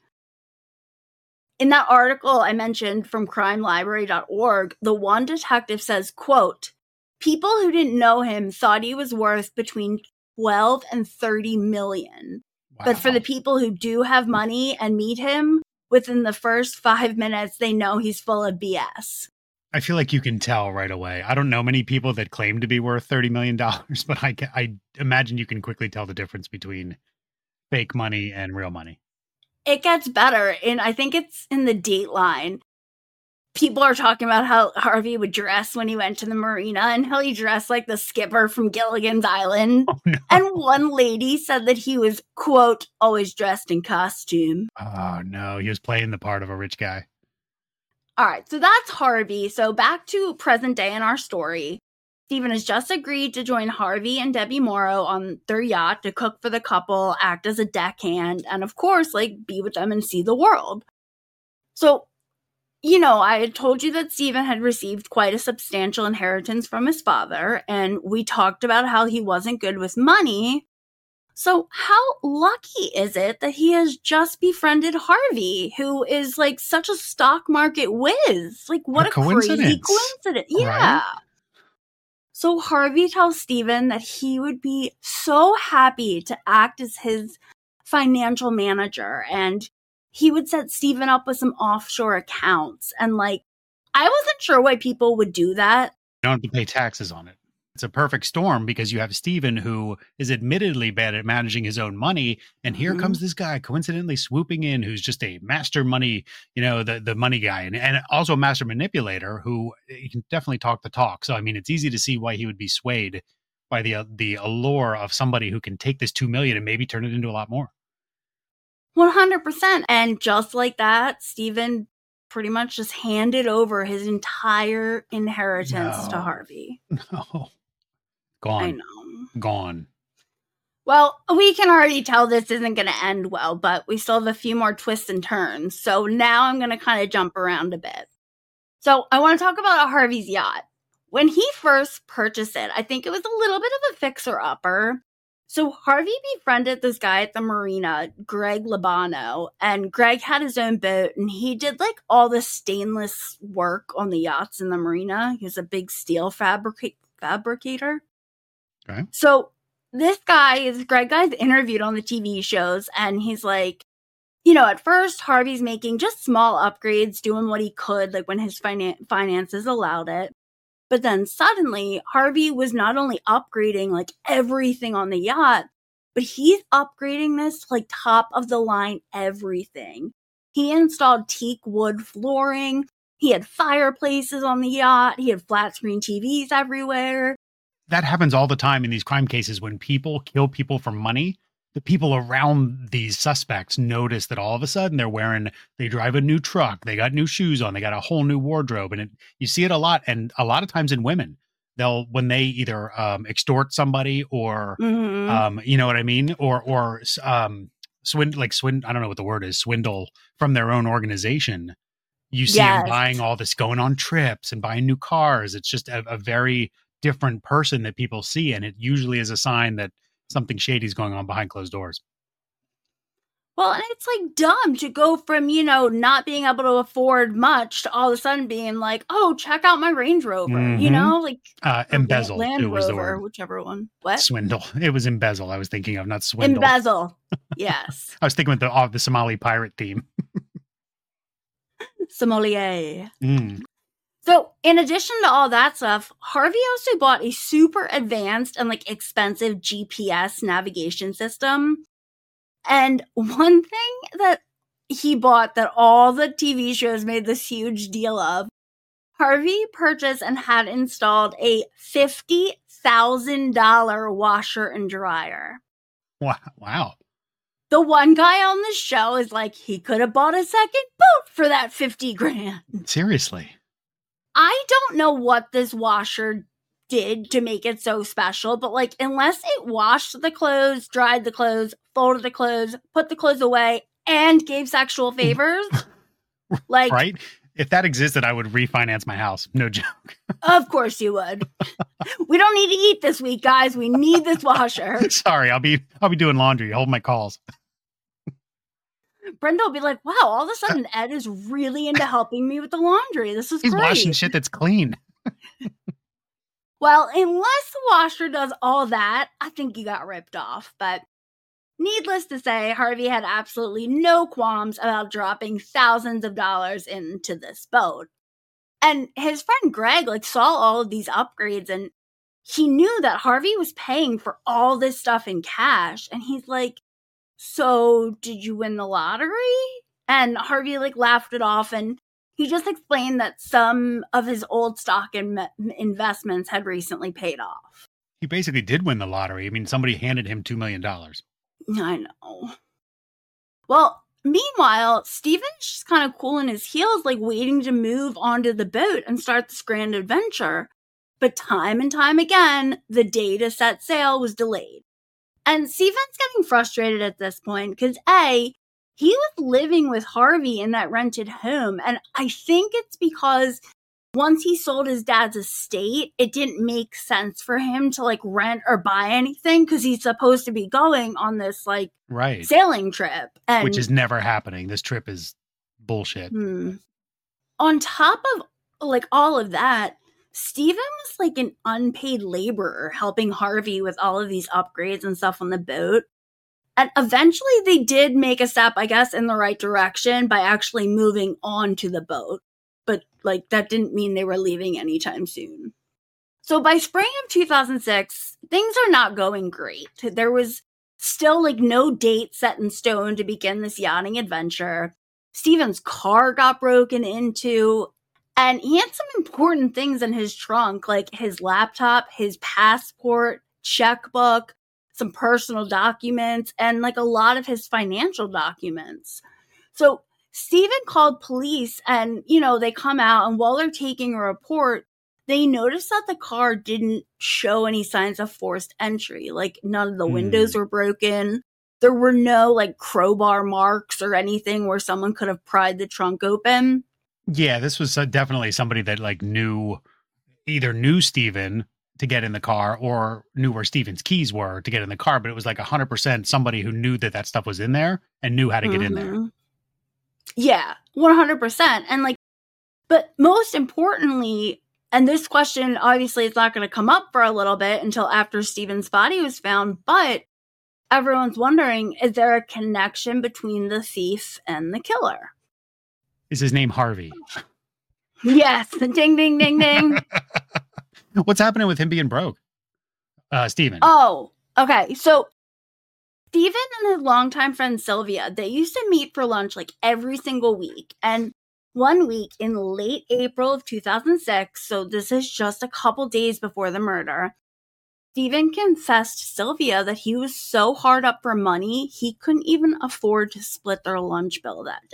In that article I mentioned from crimelibrary.org, the one detective says, quote, "People who didn't know him thought he was worth between 12 and 30 million. Wow. But for the people who do have money and meet him, within the first 5 minutes, they know he's full of BS. I feel like you can tell right away. I don't know many people that claim to be worth $30 million, but I imagine you can quickly tell the difference between fake money and real money. It gets better, and I think it's in the Dateline. People are talking about how Harvey would dress when he went to the marina and how he dressed like the skipper from Gilligan's Island. Oh, no. And one lady said that he was, quote, always dressed in costume. Oh, no. He was playing the part of a rich guy. All right, so that's Harvey. So back to present day in our story. Stephen has just agreed to join Harvey and Debbie Morrow on their yacht to cook for the couple, act as a deckhand, and of course, like, be with them and see the world. So, you know, I had told you that Stephen had received quite a substantial inheritance from his father, and we talked about how he wasn't good with money. So how lucky is it that he has just befriended Harvey, who is like such a stock market whiz? Like, what a crazy coincidence. Yeah. Right? So Harvey tells Stephen that he would be so happy to act as his financial manager, and he would set Stephen up with some offshore accounts. And like, I wasn't sure why people would do that. You don't have to pay taxes on it. It's a perfect storm because you have Stephen, who is admittedly bad at managing his own money. And here comes this guy coincidentally swooping in, who's just a master money, you know, the money guy, and also a master manipulator who he can definitely talk the talk. So, I mean, it's easy to see why he would be swayed by the allure of somebody who can take this $2 million and maybe turn it into a lot more. 100%. And just like that, Stephen pretty much just handed over his entire inheritance to Harvey. No. Gone. I know. Gone. Well, we can already tell this isn't going to end well, but we still have a few more twists and turns. So now I'm going to kind of jump around a bit. So I want to talk about Harvey's yacht. When he first purchased it, I think it was a little bit of a fixer-upper. So Harvey befriended this guy at the marina, Greg Labano, and Greg had his own boat, and he did like all the stainless work on the yachts in the marina. He was a big steel fabricator. Okay. So this Greg guy's interviewed on the TV shows, and he's like, you know, at first Harvey's making just small upgrades, doing what he could, like when his finances allowed it. But then suddenly Harvey was not only upgrading like everything on the yacht, but he's upgrading this like top of the line everything. He installed teak wood flooring. He had fireplaces on the yacht. He had flat screen TVs everywhere. That happens all the time in these crime cases when people kill people for money. The people around these suspects notice that all of a sudden they drive a new truck, they got new shoes on, they got a whole new wardrobe. And you see it a lot. And a lot of times in women, when they either extort somebody or, you know what I mean? Or swindle, I don't know what the word is, swindle from their own organization. You see them buying all this, going on trips and buying new cars. It's just a very different person that people see. And it usually is a sign that something shady is going on behind closed doors. Well, and it's like dumb to go from, you know, not being able to afford much to all of a sudden being like, oh, check out my Range Rover, you know, like embezzle. Land it was Rover, the word. whichever one. What? Swindle. It was embezzle. I was thinking of, not swindle. Embezzle. Yes. I was thinking with the Somali pirate theme. Sommelier. So in addition to all that stuff, Harvey also bought a super advanced and like expensive GPS navigation system. And one thing that he bought that all the TV shows made this huge deal of, Harvey purchased and had installed a $50,000 washer and dryer. Wow. The one guy on the show is like, he could have bought a second boat for that $50,000. Seriously. I don't know what this washer did to make it so special, but like, unless it washed the clothes, dried the clothes, folded the clothes, put the clothes away, and gave sexual favors, like, right? If that existed, I would refinance my house. No joke. Of course you would. We don't need to eat this week, guys. We need this washer. Sorry, I'll be doing laundry. Hold my calls. Brenda will be like, wow, all of a sudden Ed is really into helping me with the laundry. This is He's great. washing shit that's clean. Well, unless the washer does all that, I think you got ripped off. But needless to say, Harvey had absolutely no qualms about dropping thousands of dollars into this boat. And his friend Greg saw all of these upgrades, and he knew that Harvey was paying for all this stuff in cash. And he's like, so did you win the lottery? And Harvey laughed it off, and he just explained that some of his old stock investments had recently paid off. He basically did win the lottery. I mean, somebody handed him $2 million. I know. Well, meanwhile, Stephen's just kind of cooling his heels, waiting to move onto the boat and start this grand adventure. But time and time again, the day to set sail was delayed. And Stephen's getting frustrated at this point because A, he was living with Harvey in that rented home. And I think it's because once he sold his dad's estate, it didn't make sense for him to like rent or buy anything because he's supposed to be going on this like Right. sailing trip. And Which is never happening. This trip is bullshit. On top of like all of that, Stephen was like an unpaid laborer helping Harvey with all of these upgrades and stuff on the boat. And eventually they did make a step, I guess, in the right direction by actually moving on to the boat. But like that didn't mean they were leaving anytime soon. So by spring of 2006, things are not going great. There was still like no date set in stone to begin this yachting adventure. Stephen's car got broken into, and he had some important things in his trunk, like his laptop, his passport, checkbook, some personal documents, and like a lot of his financial documents. So Stephen called police and, they come out, and while they're taking a report, they noticed that the car didn't show any signs of forced entry. Like none of the windows were broken. There were no like crowbar marks or anything where someone could have pried the trunk open. Yeah, this was definitely somebody that like either knew Stephen to get in the car or knew where Stephen's keys were to get in the car. But it was like 100% somebody who knew that stuff was in there and knew how to get in there. Yeah, 100%. And like, but most importantly, and this question obviously is not going to come up for a little bit until after Stephen's body was found, but everyone's wondering, is there a connection between the thief and the killer? Is his name Harvey? Yes. Ding, ding, ding, ding. What's happening with him being broke? Stephen. Oh, okay. So Stephen and his longtime friend Sylvia, they used to meet for lunch like every single week. And one week in late April of 2006, so this is just a couple days before the murder, Stephen confessed to Sylvia that he was so hard up for money, he couldn't even afford to split their lunch bill that day.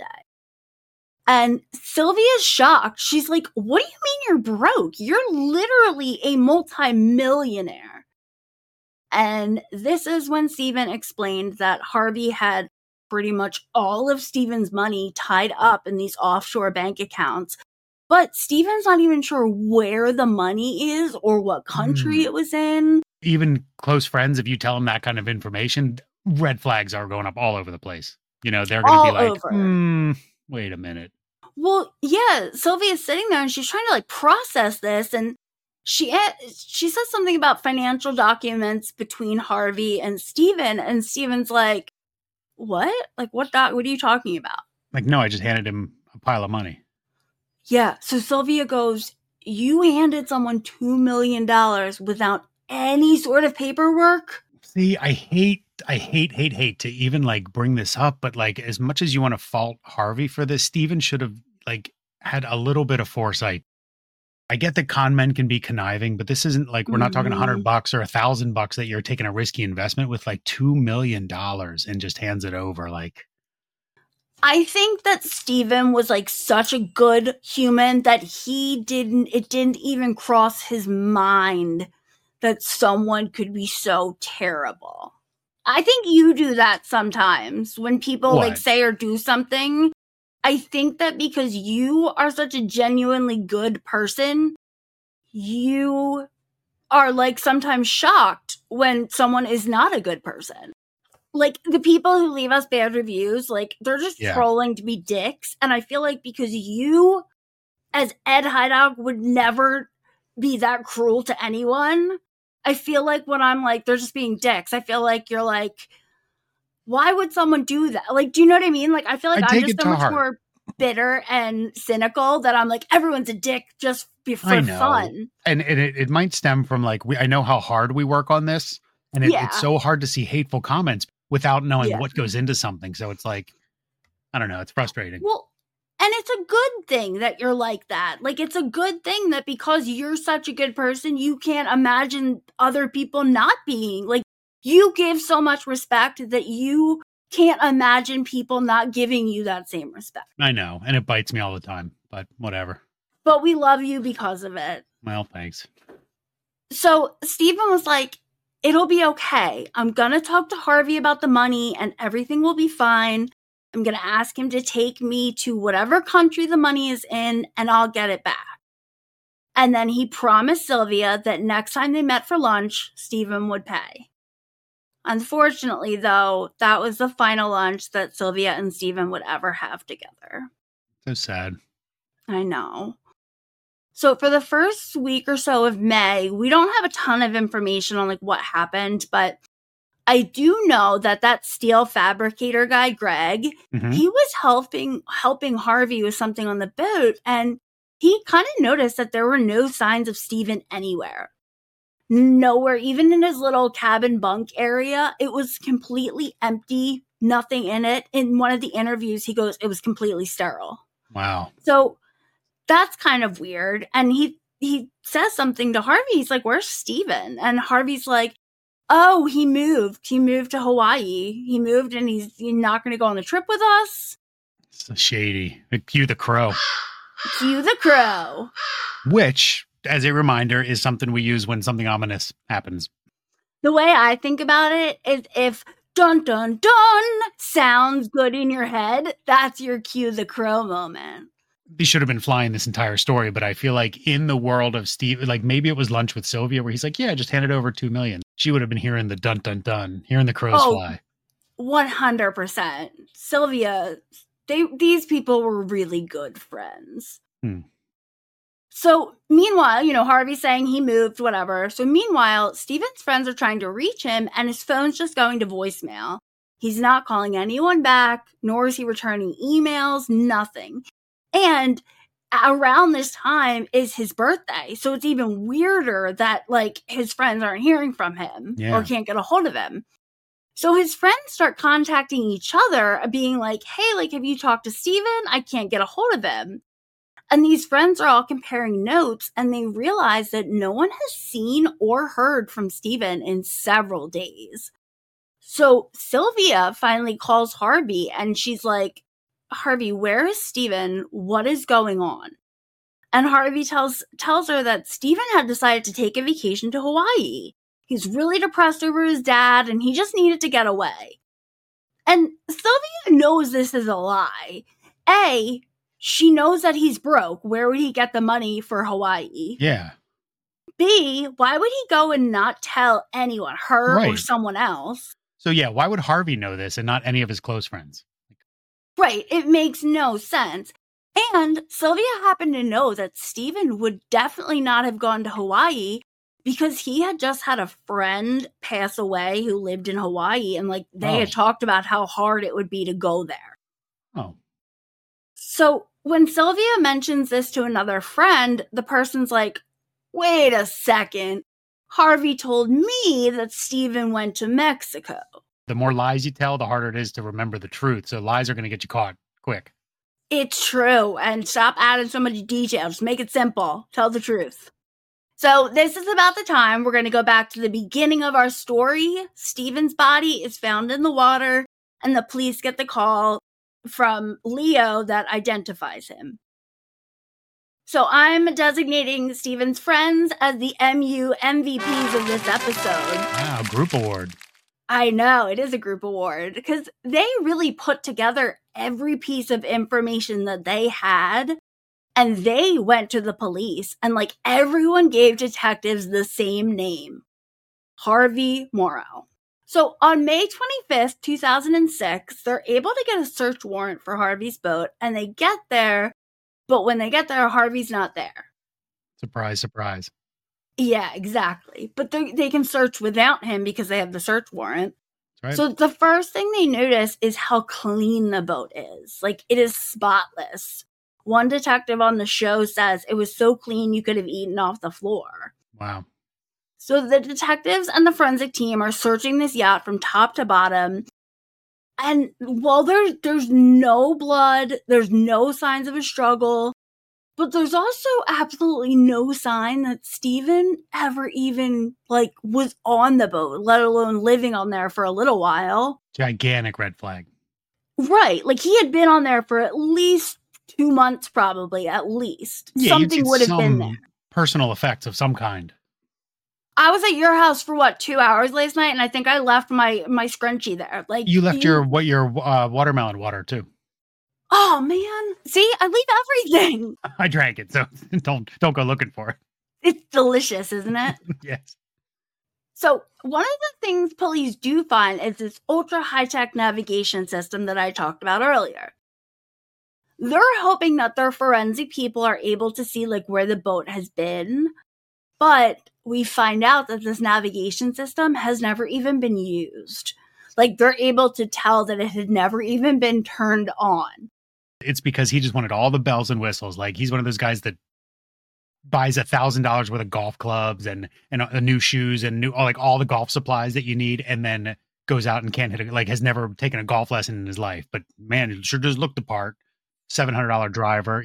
And Sylvia's shocked. She's like, what do you mean you're broke? You're literally a multi-millionaire. And this is when Stephen explained that Harvey had pretty much all of Stephen's money tied up in these offshore bank accounts. But Stephen's not even sure where the money is or what country it was in. Even close friends, if you tell them that kind of information, red flags are going up all over the place. They're going to be like, wait a minute. Well, yeah, Sylvia's sitting there and she's trying to like process this, and she says something about financial documents between Harvey and Stephen, and Stephen's like, what? Like, what are you talking about? Like, no, I just handed him a pile of money. Yeah, so Sylvia goes, you handed someone $2 million without any sort of paperwork? See, I hate to even like bring this up, but like as much as you want to fault Harvey for this, Stephen should have like had a little bit of foresight. I get that con men can be conniving, but this isn't like, we're not talking $100 or $1,000 that you're taking a risky investment with, like $2 million and just hands it over. Like, I think that Stephen was like such a good human that it didn't even cross his mind that someone could be so terrible. I think you do that sometimes when people like say or do something. I think that because you are such a genuinely good person, you are like sometimes shocked when someone is not a good person. Like the people who leave us bad reviews, like they're just trolling to be dicks. And I feel like because you, as Ed Hydog, would never be that cruel to anyone, I feel like when I'm like, they're just being dicks, I feel like you're like, why would someone do that? Like, do you know what I mean? Like, I feel like I'm just so much more bitter and cynical that I'm like, everyone's a dick just for fun. And it might stem from like, I know how hard we work on this, and it's so hard to see hateful comments without knowing what goes into something. So it's like, I don't know, it's frustrating. Well, and it's a good thing that you're like that. Like, it's a good thing that because you're such a good person, you can't imagine other people not being. Like, you give so much respect that you can't imagine people not giving you that same respect. I know, and it bites me all the time, but whatever. But we love you because of it. Well, thanks. So Stephen was like, it'll be okay. I'm going to talk to Harvey about the money and everything will be fine. I'm going to ask him to take me to whatever country the money is in and I'll get it back. And then he promised Sylvia that next time they met for lunch, Stephen would pay. Unfortunately, though, that was the final lunch that Sylvia and Stephen would ever have together. So sad. I know. So for the first week or so of May, we don't have a ton of information on like what happened, but I do know that steel fabricator guy, Greg, he was helping Harvey with something on the boat, and he kind of noticed that there were no signs of Stephen anywhere. Nowhere, even in his little cabin bunk area, it was completely empty, nothing in it. In one of the interviews, he goes, it was completely sterile. Wow. So that's kind of weird. And he says something to Harvey. He's like, where's Stephen? And Harvey's like, oh, he moved. He moved to Hawaii. He moved and he's not going to go on the trip with us. So shady. Cue the crow. Cue the crow. Which, as a reminder, is something we use when something ominous happens. The way I think about it is if dun dun dun sounds good in your head, that's your cue the crow moment. He should have been flying this entire story, but I feel like in the world of Steve, like maybe it was lunch with Sylvia where he's like, yeah, just handed over $2 million. She would have been hearing the dun dun dun, hearing the crows fly. 100%. Sylvia, these people were really good friends. So meanwhile, Harvey's saying he moved, whatever. So meanwhile, Stephen's friends are trying to reach him and his phone's just going to voicemail. He's not calling anyone back, nor is he returning emails, nothing. And around this time is his birthday. So it's even weirder that like his friends aren't hearing from him or can't get a hold of him. So his friends start contacting each other, being like, hey, like, have you talked to Stephen? I can't get a hold of him. And these friends are all comparing notes and they realize that no one has seen or heard from Stephen in several days. So Sylvia finally calls Harvey and she's like, Harvey, where is Stephen? What is going on? And Harvey tells her that Stephen had decided to take a vacation to Hawaii. He's really depressed over his dad and he just needed to get away. And Sylvia knows this is a lie. A, she knows that he's broke. Where would he get the money for Hawaii? Yeah. B, why would he go and not tell anyone, her or someone else? So yeah, why would Harvey know this and not any of his close friends? Right, it makes no sense. And Sylvia happened to know that Stephen would definitely not have gone to Hawaii because he had just had a friend pass away who lived in Hawaii and like they had talked about how hard it would be to go there. Oh. So when Sylvia mentions this to another friend, the person's like, wait a second. Harvey told me that Stephen went to Mexico. The more lies you tell, the harder it is to remember the truth. So lies are going to get you caught quick. It's true. And stop adding so much detail. Just make it simple. Tell the truth. So this is about the time we're going to go back to the beginning of our story. Stephen's body is found in the water and the police get the call from Leo that identifies him. So I'm designating Stephen's friends as the MU MVPs of this episode. Wow, group award. I know, it is a group award because they really put together every piece of information that they had and they went to the police and like everyone gave detectives the same name, Harvey Morrow. So on May 25th, 2006, they're able to get a search warrant for Harvey's boat and they get there, but when they get there, Harvey's not there. Surprise, surprise. Yeah, exactly. But they can search without him because they have the search warrant. Right. So the first thing they notice is how clean the boat is. Like, it is spotless. One detective on the show says it was so clean you could have eaten off the floor. Wow. So the detectives and the forensic team are searching this yacht from top to bottom. And while there's no blood, there's no signs of a struggle, but there's also absolutely no sign that Stephen ever even, like, was on the boat, let alone living on there for a little while. Gigantic red flag. Right. Like, he had been on there for at least 2 months, probably, at least. Yeah, something would have been there. Personal effects of some kind. I was at your house for what, 2 hours last night, and I think I left my scrunchie there. Like, You left your watermelon water too. Oh man, see, I leave everything. I drank it, so don't go looking for it. It's delicious, isn't it? Yes. So one of the things police do find is this ultra high-tech navigation system that I talked about earlier. They're hoping that their forensic people are able to see like where the boat has been, but we find out that this navigation system has never even been used. Like, they're able to tell that it had never even been turned on. It's because he just wanted all the bells and whistles. Like, he's one of those guys that buys $1,000 worth of golf clubs and new shoes and all the golf supplies that you need, and then goes out and can't hit it. Like, has never taken a golf lesson in his life, but man, it sure does look the part. $700 driver,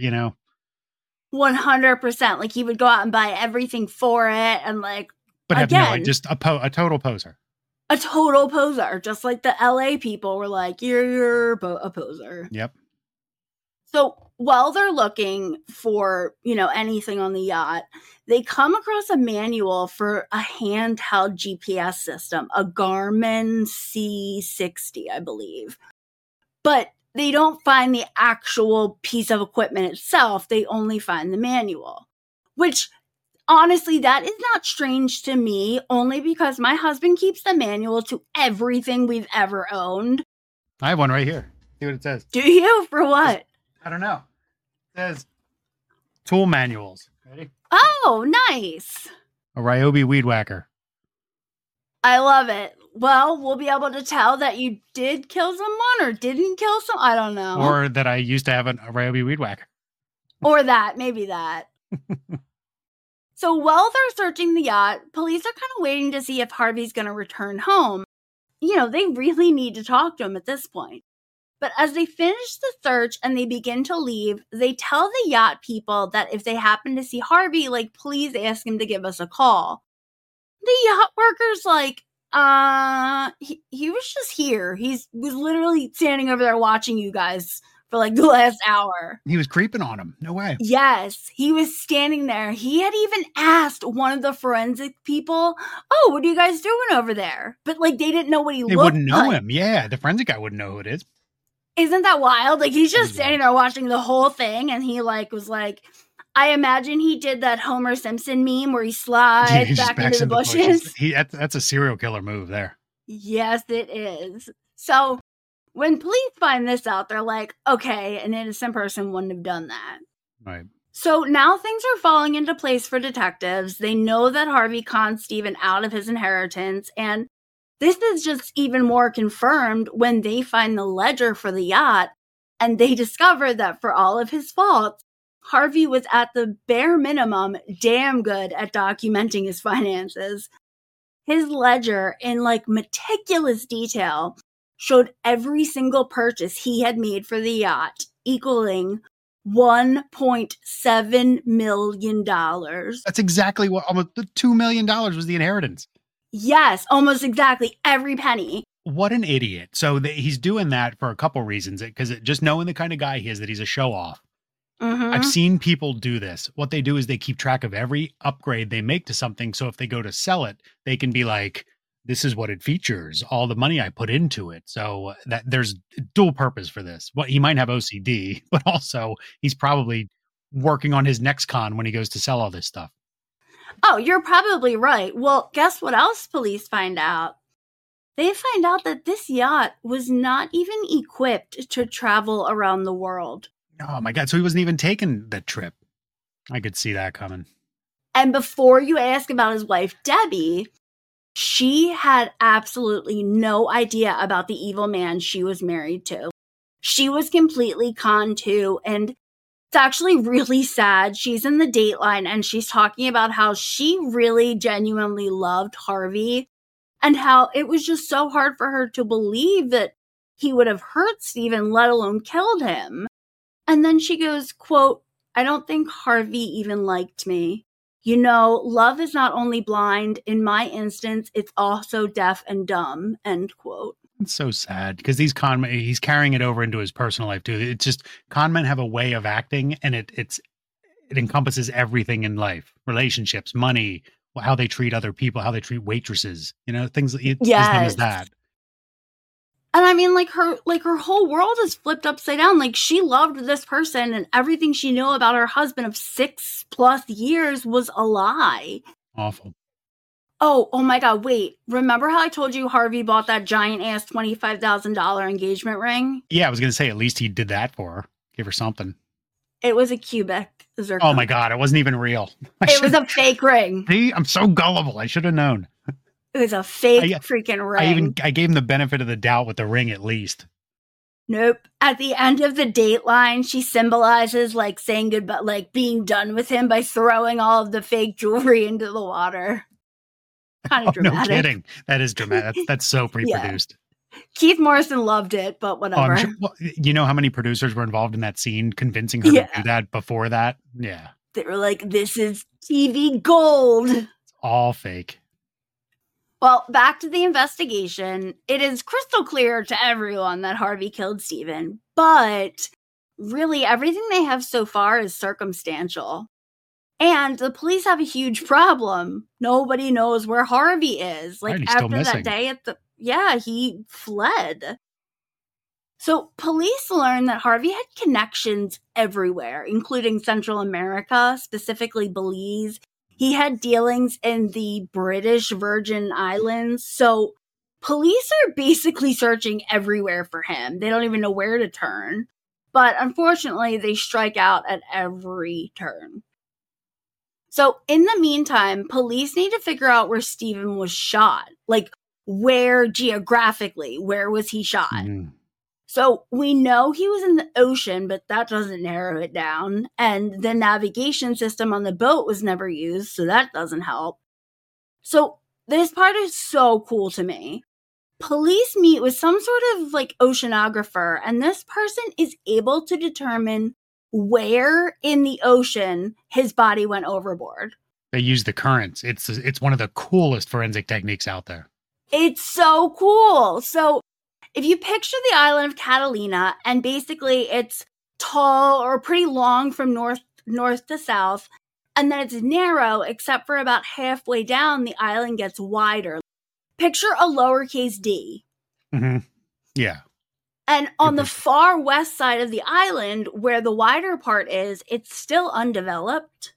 100%. Like, he would go out and buy everything for it, and like, but again, just a total poser. A total poser, just like the LA people were like, you're a poser. Yep. So while they're looking for, anything on the yacht, they come across a manual for a handheld GPS system, a Garmin C60, I believe. But they don't find the actual piece of equipment itself. They only find the manual, which honestly, that is not strange to me, only because my husband keeps the manual to everything we've ever owned. I have one right here. See what it says. Do you? For what? I don't know. It says tool manuals. Ready? Oh, nice. A Ryobi weed whacker. I love it. Well, we'll be able to tell that you did kill someone or didn't kill someone. I don't know. Or that I used to have a Ryobi weed whacker. Or that. Maybe that. So while they're searching the yacht, police are kind of waiting to see if Harvey's going to return home. They really need to talk to him at this point. But as they finish the search and they begin to leave, they tell the yacht people that if they happen to see Harvey, like, please ask him to give us a call. The yacht worker's like, he was just here. He was literally standing over there watching you guys for like the last hour. He was creeping on him. No way. Yes, he was standing there. He had even asked one of the forensic people, "Oh, what are you guys doing over there?" But like, they didn't know what he looked like. They wouldn't know him. Yeah, the forensic guy wouldn't know who it is. Isn't that wild? Like, he's just standing there watching the whole thing, and he like was like, I imagine he did that Homer Simpson meme where he slides back into the bushes. That's a serial killer move there. Yes, it is. So when police find this out, they're like, okay, an innocent person wouldn't have done that. Right. So now things are falling into place for detectives. They know that Harvey conned Stephen out of his inheritance, and this is just even more confirmed when they find the ledger for the yacht, and they discover that for all of his faults, Harvey was at the bare minimum damn good at documenting his finances. His ledger, in like meticulous detail, showed every single purchase he had made for the yacht, equaling $1.7 million. That's exactly what almost $2 million was the inheritance. Yes, almost exactly every penny. What an idiot. So he's doing that for a couple reasons, because just knowing the kind of guy he is, that he's a show off. Mm-hmm. I've seen people do this. What they do is they keep track of every upgrade they make to something. So if they go to sell it, they can be like, this is what it features, all the money I put into it. So that there's dual purpose for this. Well, he might have OCD, but also he's probably working on his next con when he goes to sell all this stuff. Oh, you're probably right. Well, guess what else police find out? They find out that this yacht was not even equipped to travel around the world. Oh my God. So he wasn't even taking the trip. I could see that coming. And before you ask about his wife, Debbie, she had absolutely no idea about the evil man she was married to. She was completely conned too, and it's actually really sad. She's in the Dateline and she's talking about how she really genuinely loved Harvey and how it was just so hard for her to believe that he would have hurt Stephen, let alone killed him. And then she goes, quote, I don't think Harvey even liked me. Love is not only blind. In my instance, it's also deaf and dumb, end quote. It's so sad because he's carrying it over into his personal life too. It's just con men have a way of acting, and it encompasses everything in life: relationships, money, how they treat other people, how they treat waitresses, things as dumb Yes. as that. And I mean, her whole world is flipped upside down. Like, she loved this person, and everything she knew about her husband of 6+ years was a lie. Awful. Oh my God, wait. Remember how I told you Harvey bought that giant ass $25,000 engagement ring? Yeah, I was going to say, at least he did that for her. Give her something. It was a cubic zircon. Oh my God, it wasn't even real. It was a fake ring. See, I'm so gullible. I should have known. It was a fake freaking ring. I gave him the benefit of the doubt with the ring at least. Nope. At the end of the date line, she symbolizes like saying goodbye, like being done with him by throwing all of the fake jewelry into the water. Kind of dramatic. No kidding. That is dramatic. That's so pre-produced. Keith Morrison loved it, but whatever. Well, you know how many producers were involved in that scene, convincing her to do that before that? Yeah. They were like, this is TV gold. It's all fake. Well, back to the investigation. It is crystal clear to everyone that Harvey killed Stephen, but really everything they have so far is circumstantial. And the police have a huge problem. Nobody knows where Harvey is. Like, he's still after missing. that day he fled. So police learned that Harvey had connections everywhere, including Central America, specifically Belize. He had dealings in the British Virgin Islands. So police are basically searching everywhere for him. They don't even know where to turn. But unfortunately, they strike out at every turn. So in the meantime, police need to figure out where Stephen was shot. Like, where geographically, where was he shot? Mm. So we know he was in the ocean, but that doesn't narrow it down. And the navigation system on the boat was never used, so that doesn't help. So this part is so cool to me. Police meet with some sort of like oceanographer, and this person is able to determine where in the ocean his body went overboard. They use the currents. It's one of the coolest forensic techniques out there. It's so cool. So if you picture the island of Catalina, and basically it's tall or pretty long from north to south, and then it's narrow, except for about halfway down, the island gets wider. Picture a lowercase d. Mm-hmm. Yeah. And on the far west side of the island, where the wider part is, it's still undeveloped.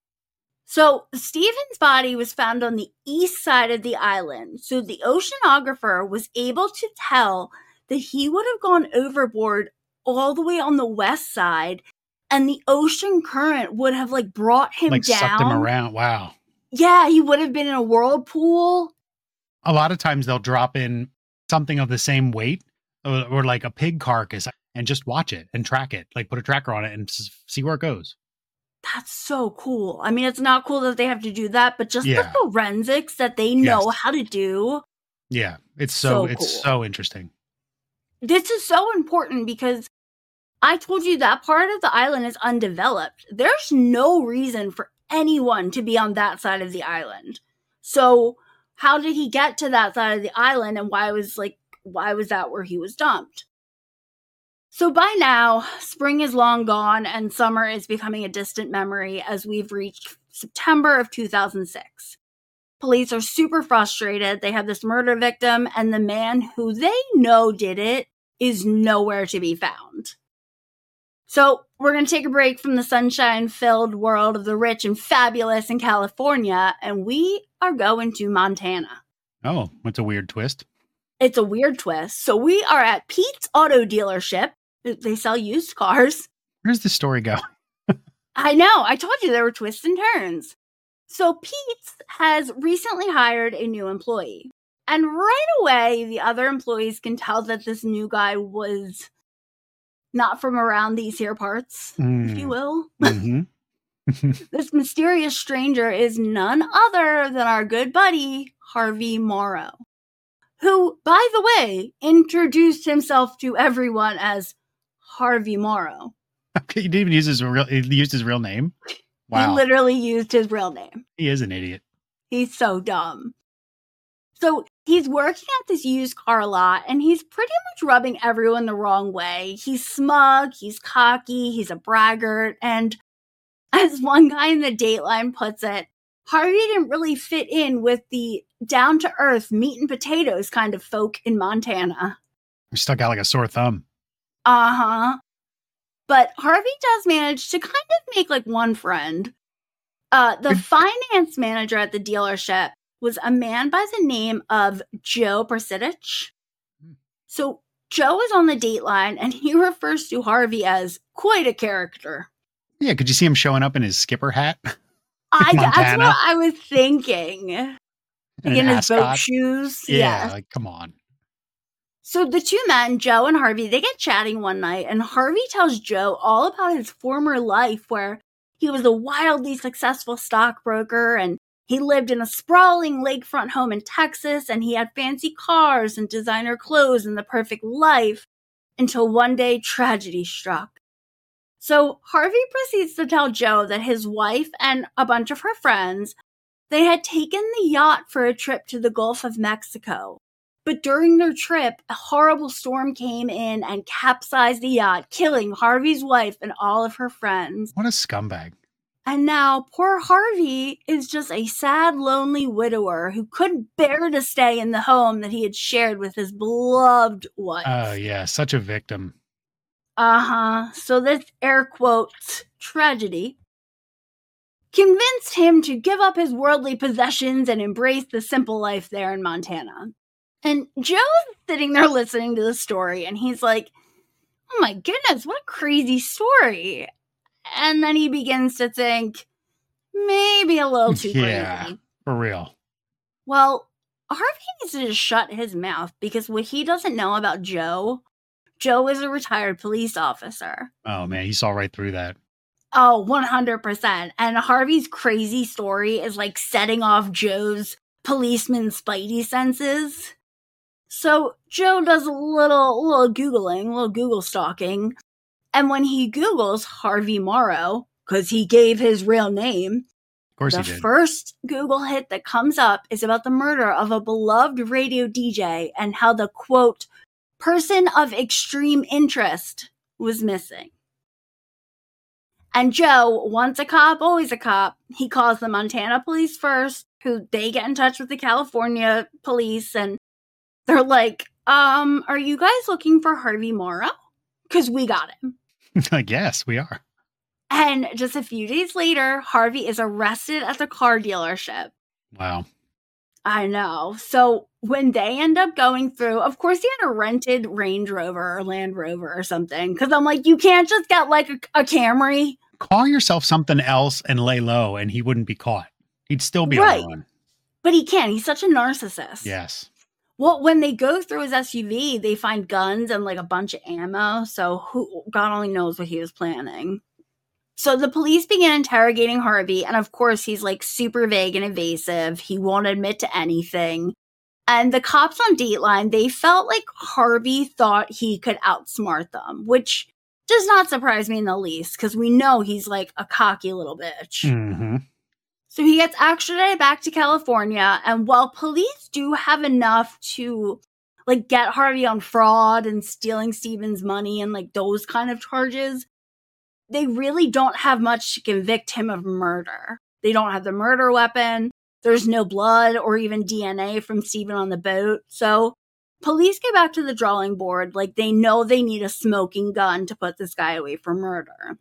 So Stephen's body was found on the east side of the island. So the oceanographer was able to tell that he would have gone overboard all the way on the west side, and the ocean current would have like brought him down. Sucked him around. Wow. Yeah, he would have been in a whirlpool. A lot of times they'll drop in something of the same weight or like a pig carcass and just watch it and track it, like put a tracker on it and see where it goes. That's so cool. I mean, it's not cool that they have to do that, but just the forensics that they know how to do. Yeah, it's cool. so interesting. This is so important because I told you that part of the island is undeveloped. There's no reason for anyone to be on that side of the island. So how did he get to that side of the island, and why was that where he was dumped? So by now, spring is long gone and summer is becoming a distant memory as we've reached September of 2006. Police are super frustrated. They have this murder victim, and the man who they know did it is nowhere to be found. So we're going to take a break from the sunshine-filled world of the rich and fabulous in California, and we are going to Montana. Oh, what's a weird twist? It's a weird twist. So we are at Pete's Auto Dealership. They sell used cars. Where's the story go? I know. I told you there were twists and turns. So Pete's has recently hired a new employee. And right away, the other employees can tell that this new guy was not from around these here parts, if you will. Mm-hmm. This mysterious stranger is none other than our good buddy, Harvey Morrow, who, by the way, introduced himself to everyone as Harvey Morrow. Okay, he didn't even use his real name? Wow. He literally used his real name. He is an idiot. He's so dumb. So he's working at this used car lot, and he's pretty much rubbing everyone the wrong way. He's smug, he's cocky, he's a braggart, and as one guy in the Dateline puts it, Harvey didn't really fit in with the down-to-earth meat and potatoes kind of folk in Montana. We stuck out like a sore thumb. Uh-huh. But Harvey does manage to kind of make like one friend. The finance manager at the dealership was a man by the name of Joe Persitich. So Joe is on the dateline, and he refers to Harvey as quite a character. Yeah, could you see him showing up in his skipper hat? That's Montana. what I was thinking. And Like in an his boat ascot. shoes. Yeah, like, come on. So the two men, Joe and Harvey, they get chatting one night, and Harvey tells Joe all about his former life where he was a wildly successful stockbroker, and he lived in a sprawling lakefront home in Texas, and he had fancy cars and designer clothes and the perfect life until one day tragedy struck. So Harvey proceeds to tell Joe that his wife and a bunch of her friends, they had taken the yacht for a trip to the Gulf of Mexico. But during their trip, a horrible storm came in and capsized the yacht, killing Harvey's wife and all of her friends. What a scumbag. And now poor Harvey is just a sad, lonely widower who couldn't bear to stay in the home that he had shared with his beloved wife. Oh, yeah, such a victim. So this air quotes tragedy convinced him to give up his worldly possessions and embrace the simple life there in Montana. And Joe's sitting there listening to the story, and he's like, oh my goodness, what a crazy story. And then he begins to think, maybe a little too Yeah, crazy. for real. Well, Harvey needs to just shut his mouth, because what he doesn't know about Joe is a retired police officer. Oh, man, he saw right through that. Oh, 100%. And Harvey's crazy story is like setting off Joe's policeman's spidey senses. So Joe does a little Googling, a little Google stalking. And when he Googles Harvey Morrow, because he gave his real name, Of course the he did. first Google hit that comes up is about the murder of a beloved radio DJ and how the, quote, person of extreme interest was missing. And Joe, once a cop, always a cop, he calls the Montana police first, who they get in touch with the California police, and they're like, are you guys looking for Harvey Morrow? Because we got him. Like, yes, we are. And just a few days later, Harvey is arrested at the car dealership. Wow. I know. So when they end up going through, of course, he had a rented Range Rover or Land Rover or something. Because I'm like, you can't just get like a Camry. Call yourself something else and lay low, and he wouldn't be caught. He'd still be on the run. But he can't. He's such a narcissist. Yes. Well, when they go through his SUV, they find guns and like a bunch of ammo. So God only knows what he was planning. So the police begin interrogating Harvey. And of course, he's like super vague and evasive. He won't admit to anything. And the cops on Dateline, they felt like Harvey thought he could outsmart them, which does not surprise me in the least, because we know he's like a cocky little bitch. Mm-hmm. So he gets extradited back to California, and while police do have enough to like get Harvey on fraud and stealing Steven's money and like those kind of charges, they really don't have much to convict him of murder. They don't have the murder weapon. There's no blood or even DNA from Steven on the boat. So police get back to the drawing board like they know they need a smoking gun to put this guy away for murder.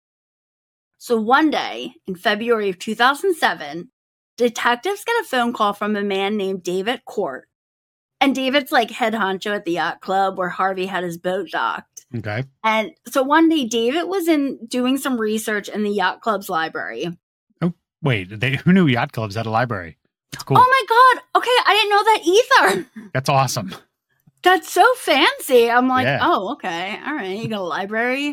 So one day, in February of 2007, detectives get a phone call from a man named David Court. And David's like head honcho at the yacht club where Harvey had his boat docked. Okay. And so one day, David was in doing some research in the yacht club's library. Oh, wait. Who knew yacht clubs had a library? That's cool. Oh my God. Okay, I didn't know that either. That's awesome. That's so fancy. I'm like, Yeah. Oh, okay. All right. You got a library.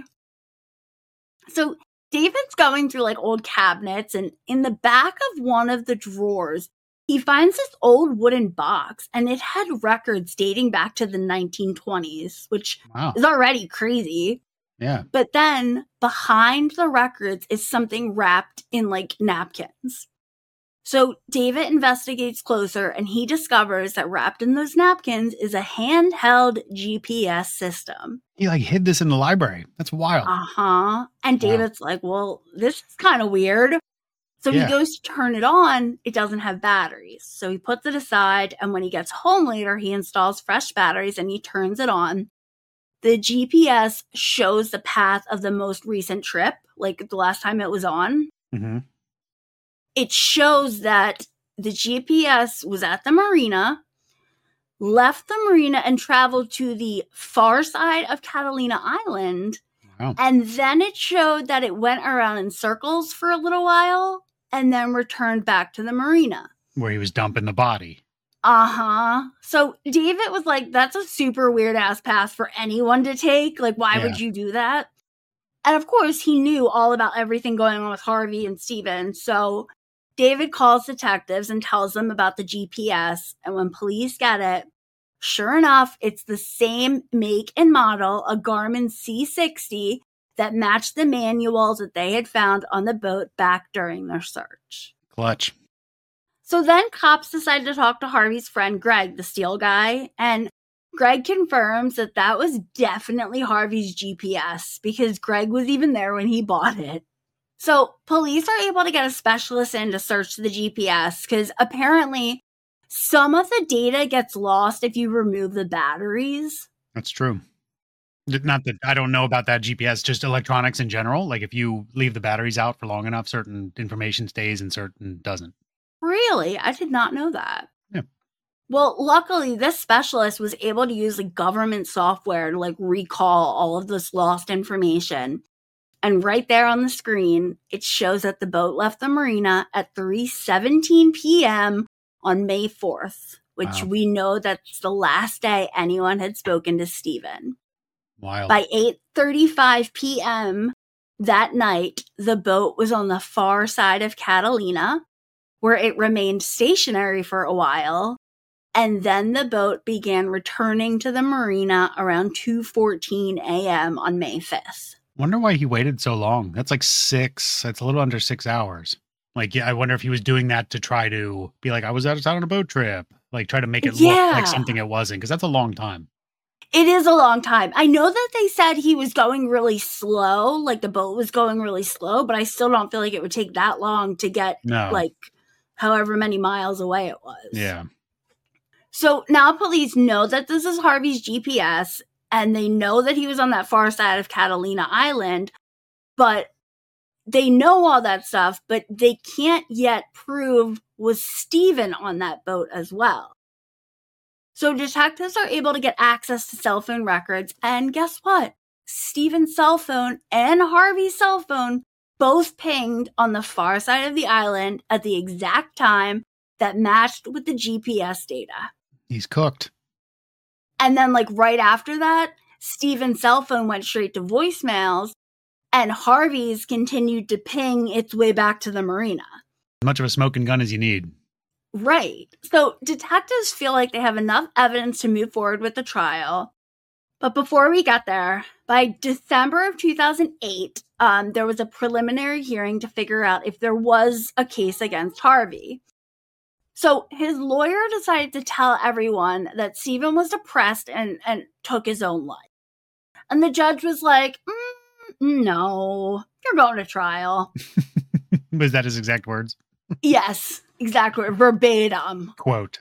So David's going through like old cabinets, and in the back of one of the drawers, he finds this old wooden box, and it had records dating back to the 1920s, which Wow. is already crazy. Yeah. But then behind the records is something wrapped in like napkins. So David investigates closer, and he discovers that wrapped in those napkins is a handheld GPS system. He like hid this in the library. That's wild. And David's like, well, this is kind of weird. So Yeah. he goes to turn it on. It doesn't have batteries. So he puts it aside. And when he gets home later, he installs fresh batteries and he turns it on. The GPS shows the path of the most recent trip, like the last time it was on. Mm-hmm. It shows that the GPS was at the marina, left the marina and traveled to the far side of Catalina Island. Wow. And then it showed that it went around in circles for a little while and then returned back to the marina. Where he was dumping the body. Uh-huh. So David was like, that's a super weird ass path for anyone to take. Like, why would you do that? And of course, he knew all about everything going on with Harvey and Steven. So David calls detectives and tells them about the GPS. And when police get it, sure enough, it's the same make and model, a Garmin C60, that matched the manuals that they had found on the boat back during their search. Clutch. So then cops decided to talk to Harvey's friend Greg, the steel guy, and Greg confirms that that was definitely Harvey's GPS because Greg was even there when he bought it. So police are able to get a specialist in to search the GPS because apparently some of the data gets lost if you remove the batteries. That's true. Not that I don't know about that GPS, just electronics in general. Like if you leave the batteries out for long enough, certain information stays and certain doesn't. Really? I did not know that. Yeah. Well, luckily, this specialist was able to use like government software to like recall all of this lost information. And right there on the screen, it shows that the boat left the marina at 3:17 p.m. on May 4th, which we know that's the last day anyone had spoken to Steven. Wild. By 8:35 p.m. that night, the boat was on the far side of Catalina, where it remained stationary for a while. And then the boat began returning to the marina around 2:14 a.m. on May 5th. Wonder why he waited so long. That's like it's a little under 6 hours. Like, yeah, I wonder if he was doing that to try to be like, I was out on a boat trip. Like, try to make it look like something it wasn't, because that's a long time. It is a long time. I know that they said he was going really slow, like the boat was going really slow, but I still don't feel like it would take that long to get, like, however many miles away it was. Yeah. So now police know that this is Harvey's GPS, and they know that he was on that far side of Catalina Island, but they know all that stuff, but they can't yet prove was Steven on that boat as well. So detectives are able to get access to cell phone records, and guess what? Steven's cell phone and Harvey's cell phone both pinged on the far side of the island at the exact time that matched with the GPS data. He's cooked. And then, like, right after that, Steven's cell phone went straight to voicemails, and Harvey's continued to ping its way back to the marina. As much of a smoking gun as you need. Right. So detectives feel like they have enough evidence to move forward with the trial. But before we get there, by December of 2008, there was a preliminary hearing to figure out if there was a case against Harvey. So his lawyer decided to tell everyone that Steven was depressed and took his own life. And the judge was like, no, you're going to trial. Was that his exact words? Yes, exactly. Verbatim. Quote.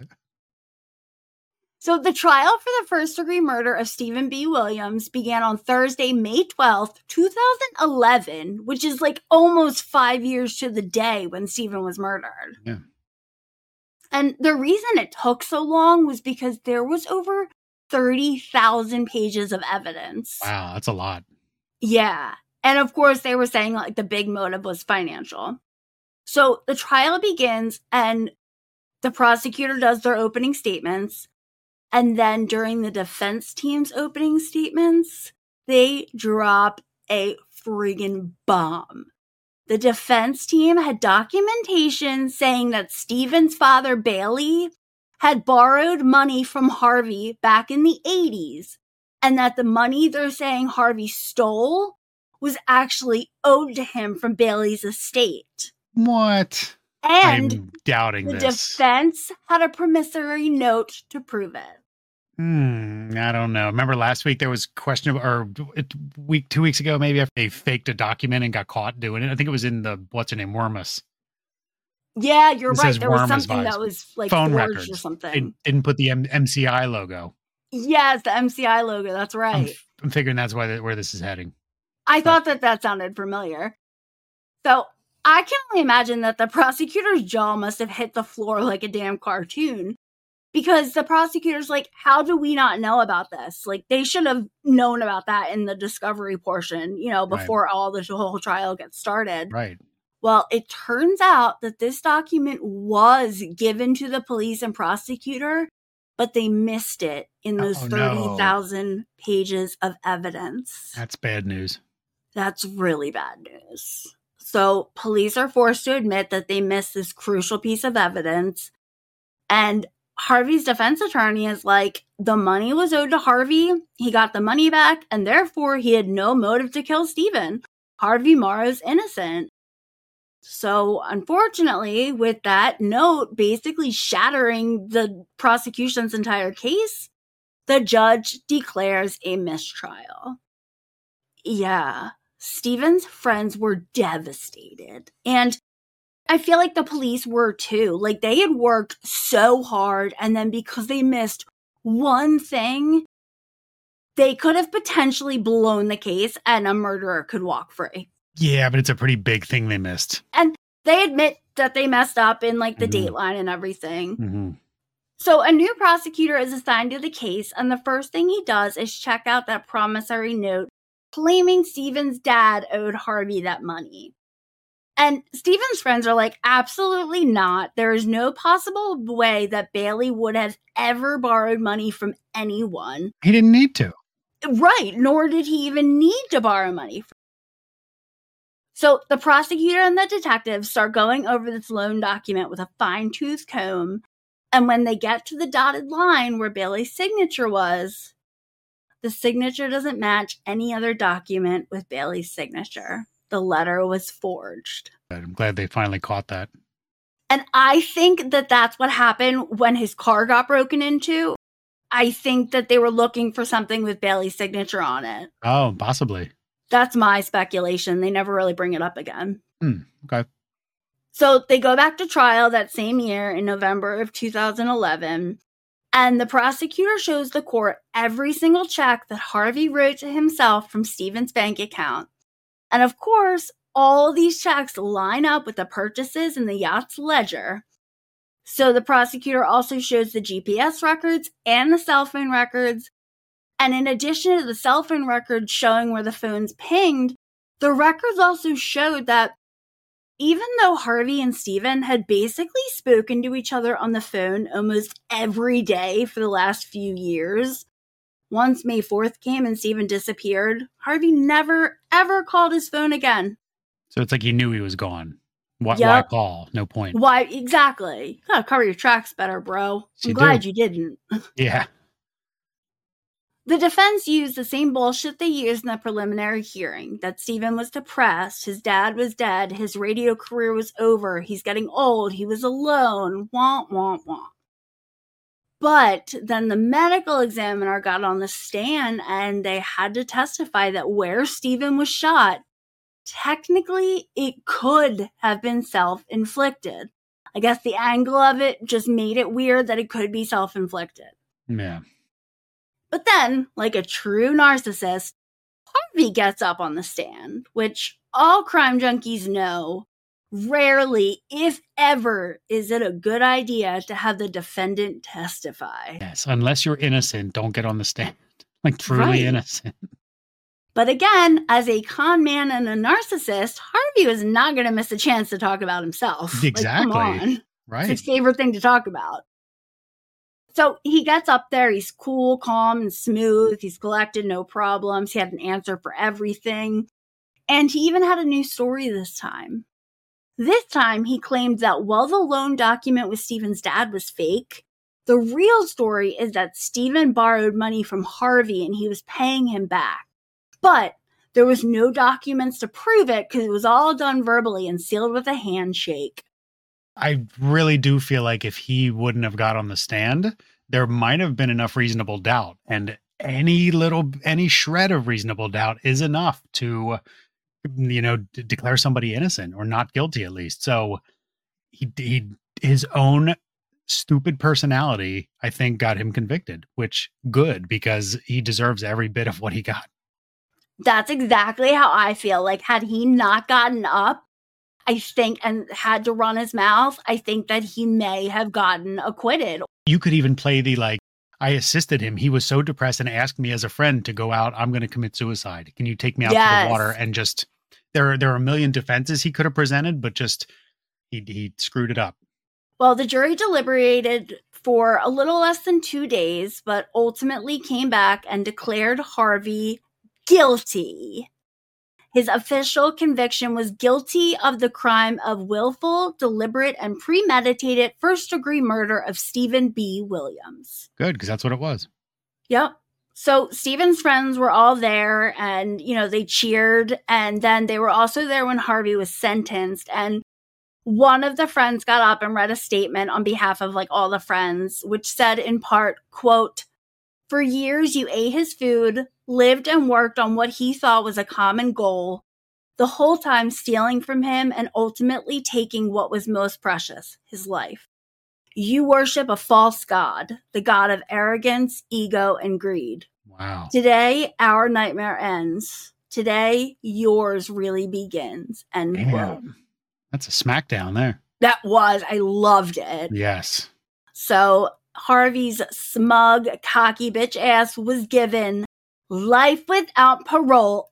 So the trial for the first-degree murder of Steven B. Williams began on Thursday, May 12th, 2011, which is like almost 5 years to the day when Steven was murdered. Yeah. And the reason it took so long was because there was over 30,000 pages of evidence. Wow, that's a lot. Yeah. And of course, they were saying like the big motive was financial. So the trial begins and the prosecutor does their opening statements. And then during the defense team's opening statements, they drop a friggin' bomb. The defense team had documentation saying that Steven's father, Bailey, had borrowed money from Harvey back in the 80s, and that the money they're saying Harvey stole was actually owed to him from Bailey's estate. What? And I'm doubting the this. defense had a promissory note to prove it. I don't know. Remember last week there was questionable, or 2 weeks ago maybe, they faked a document and got caught doing it. I think it was in the, what's her name, Wormus. Yeah, you're It right. says There was worm as something that vice. was like Phone forged records. or something. Didn't put the MCI logo. Yes, the MCI logo. That's right. I'm figuring that's where this is heading. I thought that sounded familiar. So I can only imagine that the prosecutor's jaw must have hit the floor like a damn cartoon, because the prosecutor's like, how do we not know about this? Like, they should have known about that in the discovery portion, before all the whole trial gets started. Right. Well, it turns out that this document was given to the police and prosecutor, but they missed it in those 30,000 pages of evidence. That's bad news. That's really bad news. So police are forced to admit that they missed this crucial piece of evidence. And Harvey's defense attorney is like, the money was owed to Harvey. He got the money back, and therefore he had no motive to kill Stephen. Harvey Morrow's innocent. So, unfortunately, with that note basically shattering the prosecution's entire case, the judge declares a mistrial. Yeah, Stephen's friends were devastated. And I feel like the police were too. Like, they had worked so hard, and then because they missed one thing, they could have potentially blown the case and a murderer could walk free. Yeah, but it's a pretty big thing they missed. And they admit that they messed up in like the dateline and everything. Mm-hmm. So a new prosecutor is assigned to the case, and the first thing he does is check out that promissory note claiming Stephen's dad owed Harvey that money. And Stephen's friends are like, absolutely not. There is no possible way that Bailey would have ever borrowed money from anyone. He didn't need to. Right, nor did he even need to borrow money. So the prosecutor and the detectives start going over this loan document with a fine-tooth comb, and when they get to the dotted line where Bailey's signature was, the signature doesn't match any other document with Bailey's signature. The letter was forged. I'm glad they finally caught that. And I think that that's what happened when his car got broken into. I think that they were looking for something with Bailey's signature on it. Oh, possibly. That's my speculation. They never really bring it up again. Okay. So they go back to trial that same year in November of 2011. And the prosecutor shows the court every single check that Harvey wrote to himself from Stephen's bank account. And of course, all these checks line up with the purchases in the yacht's ledger. So the prosecutor also shows the GPS records and the cell phone records. And in addition to the cell phone records showing where the phones pinged, the records also showed that even though Harvey and Stephen had basically spoken to each other on the phone almost every day for the last few years, once May 4th came and Stephen disappeared, Harvey never, ever called his phone again. So it's like he knew he was gone. Why call? No point. Why? Exactly. You gotta cover your tracks better, bro. I'm glad you didn't. Yeah. The defense used the same bullshit they used in the preliminary hearing, that Stephen was depressed, his dad was dead, his radio career was over, he's getting old, he was alone, womp, womp, womp. But then the medical examiner got on the stand and they had to testify that where Stephen was shot, technically it could have been self-inflicted. I guess the angle of it just made it weird that it could be self-inflicted. Yeah. But then, like a true narcissist, Harvey gets up on the stand, which all crime junkies know. Rarely, if ever, is it a good idea to have the defendant testify. Yes, unless you're innocent, don't get on the stand. Like truly innocent. But again, as a con man and a narcissist, Harvey was not going to miss a chance to talk about himself. Exactly. Like, come on. Right. It's his favorite thing to talk about. So he gets up there, he's cool, calm, and smooth. He's collected, no problems. He had an answer for everything. And he even had a new story this time. This time, he claimed that while the loan document with Stephen's dad was fake, the real story is that Stephen borrowed money from Harvey and he was paying him back. But there was no documents to prove it because it was all done verbally and sealed with a handshake. I really do feel like if he wouldn't have got on the stand, there might have been enough reasonable doubt. And any shred of reasonable doubt is enough to, declare somebody innocent or not guilty at least. So his own stupid personality, I think, got him convicted, which good, because he deserves every bit of what he got. That's exactly how I feel. Like, had he not gotten up, I think, and had to run his mouth, I think that he may have gotten acquitted. You could even play the, like, I assisted him. He was so depressed and asked me as a friend to go out. I'm going to commit suicide. Can you take me out to the water? And just, there are a million defenses he could have presented, but just, he screwed it up. Well, the jury deliberated for a little less than 2 days, but ultimately came back and declared Harvey guilty. His official conviction was guilty of the crime of willful, deliberate, and premeditated first-degree murder of Stephen B. Williams. Good, because that's what it was. Yep. So Stephen's friends were all there, and, they cheered, and then they were also there when Harvey was sentenced, and one of the friends got up and read a statement on behalf of, all the friends, which said in part, quote, "For years you ate his food, lived and worked on what he thought was a common goal, the whole time stealing from him and ultimately taking what was most precious, his life. You worship a false god, the god of arrogance, ego, and greed. Wow. Today, our nightmare ends. Today, yours really begins." End quote. That's a smackdown there. I loved it. Yes. So Harvey's smug, cocky bitch ass was given life without parole,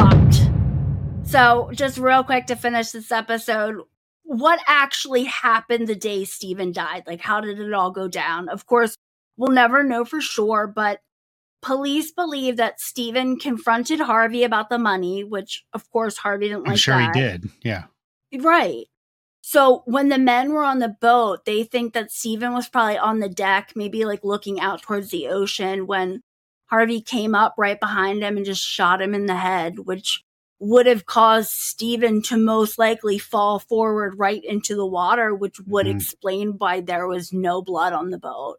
LWAT. So just real quick to finish this episode, what actually happened the day Stephen died? How did it all go down? Of course, we'll never know for sure, but police believe that Stephen confronted Harvey about the money, which of course Harvey didn't like that. I'm sure he did, yeah. Right. So when the men were on the boat, they think that Stephen was probably on the deck, maybe looking out towards the ocean, when Harvey came up right behind him and just shot him in the head, which would have caused Stephen to most likely fall forward right into the water, which would explain why there was no blood on the boat.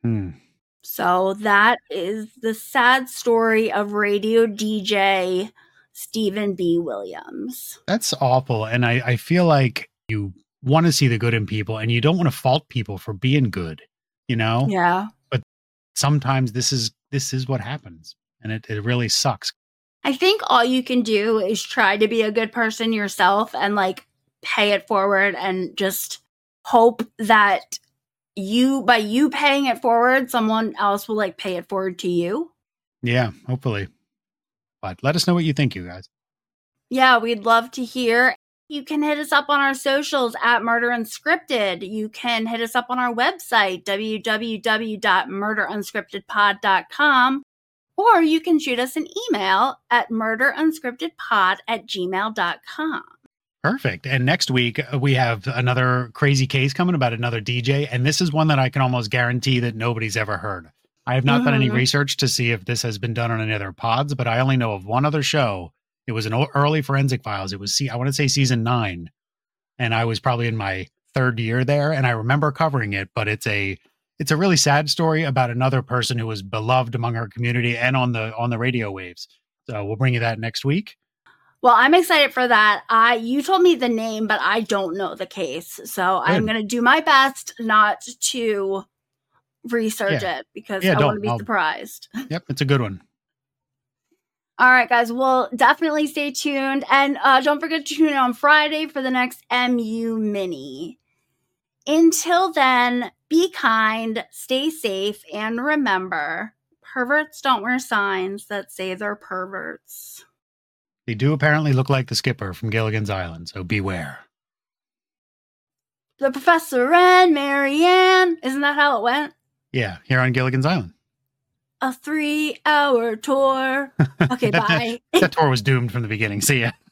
So that is the sad story of radio DJ Stephen B. Williams. That's awful. And I feel like you want to see the good in people and you don't want to fault people for being good, Yeah. But sometimes this is what happens, and it really sucks. I think all you can do is try to be a good person yourself and pay it forward, and just hope that by you paying it forward, someone else will pay it forward to you. Yeah, hopefully. But let us know what you think, you guys. Yeah, we'd love to hear. You can hit us up on our socials at Murder Unscripted. You can hit us up on our website, www.murderunscriptedpod.com. Or you can shoot us an email at murderunscriptedpod@gmail.com. Perfect. And next week, we have another crazy case coming about another DJ. And this is one that I can almost guarantee that nobody's ever heard. I have not done any research to see if this has been done on any other pods, but I only know of one other show. It was an early Forensic Files. It was, I want to say season 9. And I was probably in my 3rd year there. And I remember covering it, but it's a really sad story about another person who was beloved among our community and on the radio waves. So we'll bring you that next week. Well, I'm excited for that. You told me the name, but I don't know the case. So I'm going to do my best not to research it, because I want to be surprised. Yep, it's a good one. All right, guys. Well, definitely stay tuned. And don't forget to tune in on Friday for the next MU Mini. Until then, be kind, stay safe, and remember, perverts don't wear signs that say they're perverts. They do apparently look like the skipper from Gilligan's Island, so beware. The Professor and Marianne. Isn't that how it went? Yeah, here on Gilligan's Island. A 3-hour tour. Okay, bye. That tour was doomed from the beginning. See ya.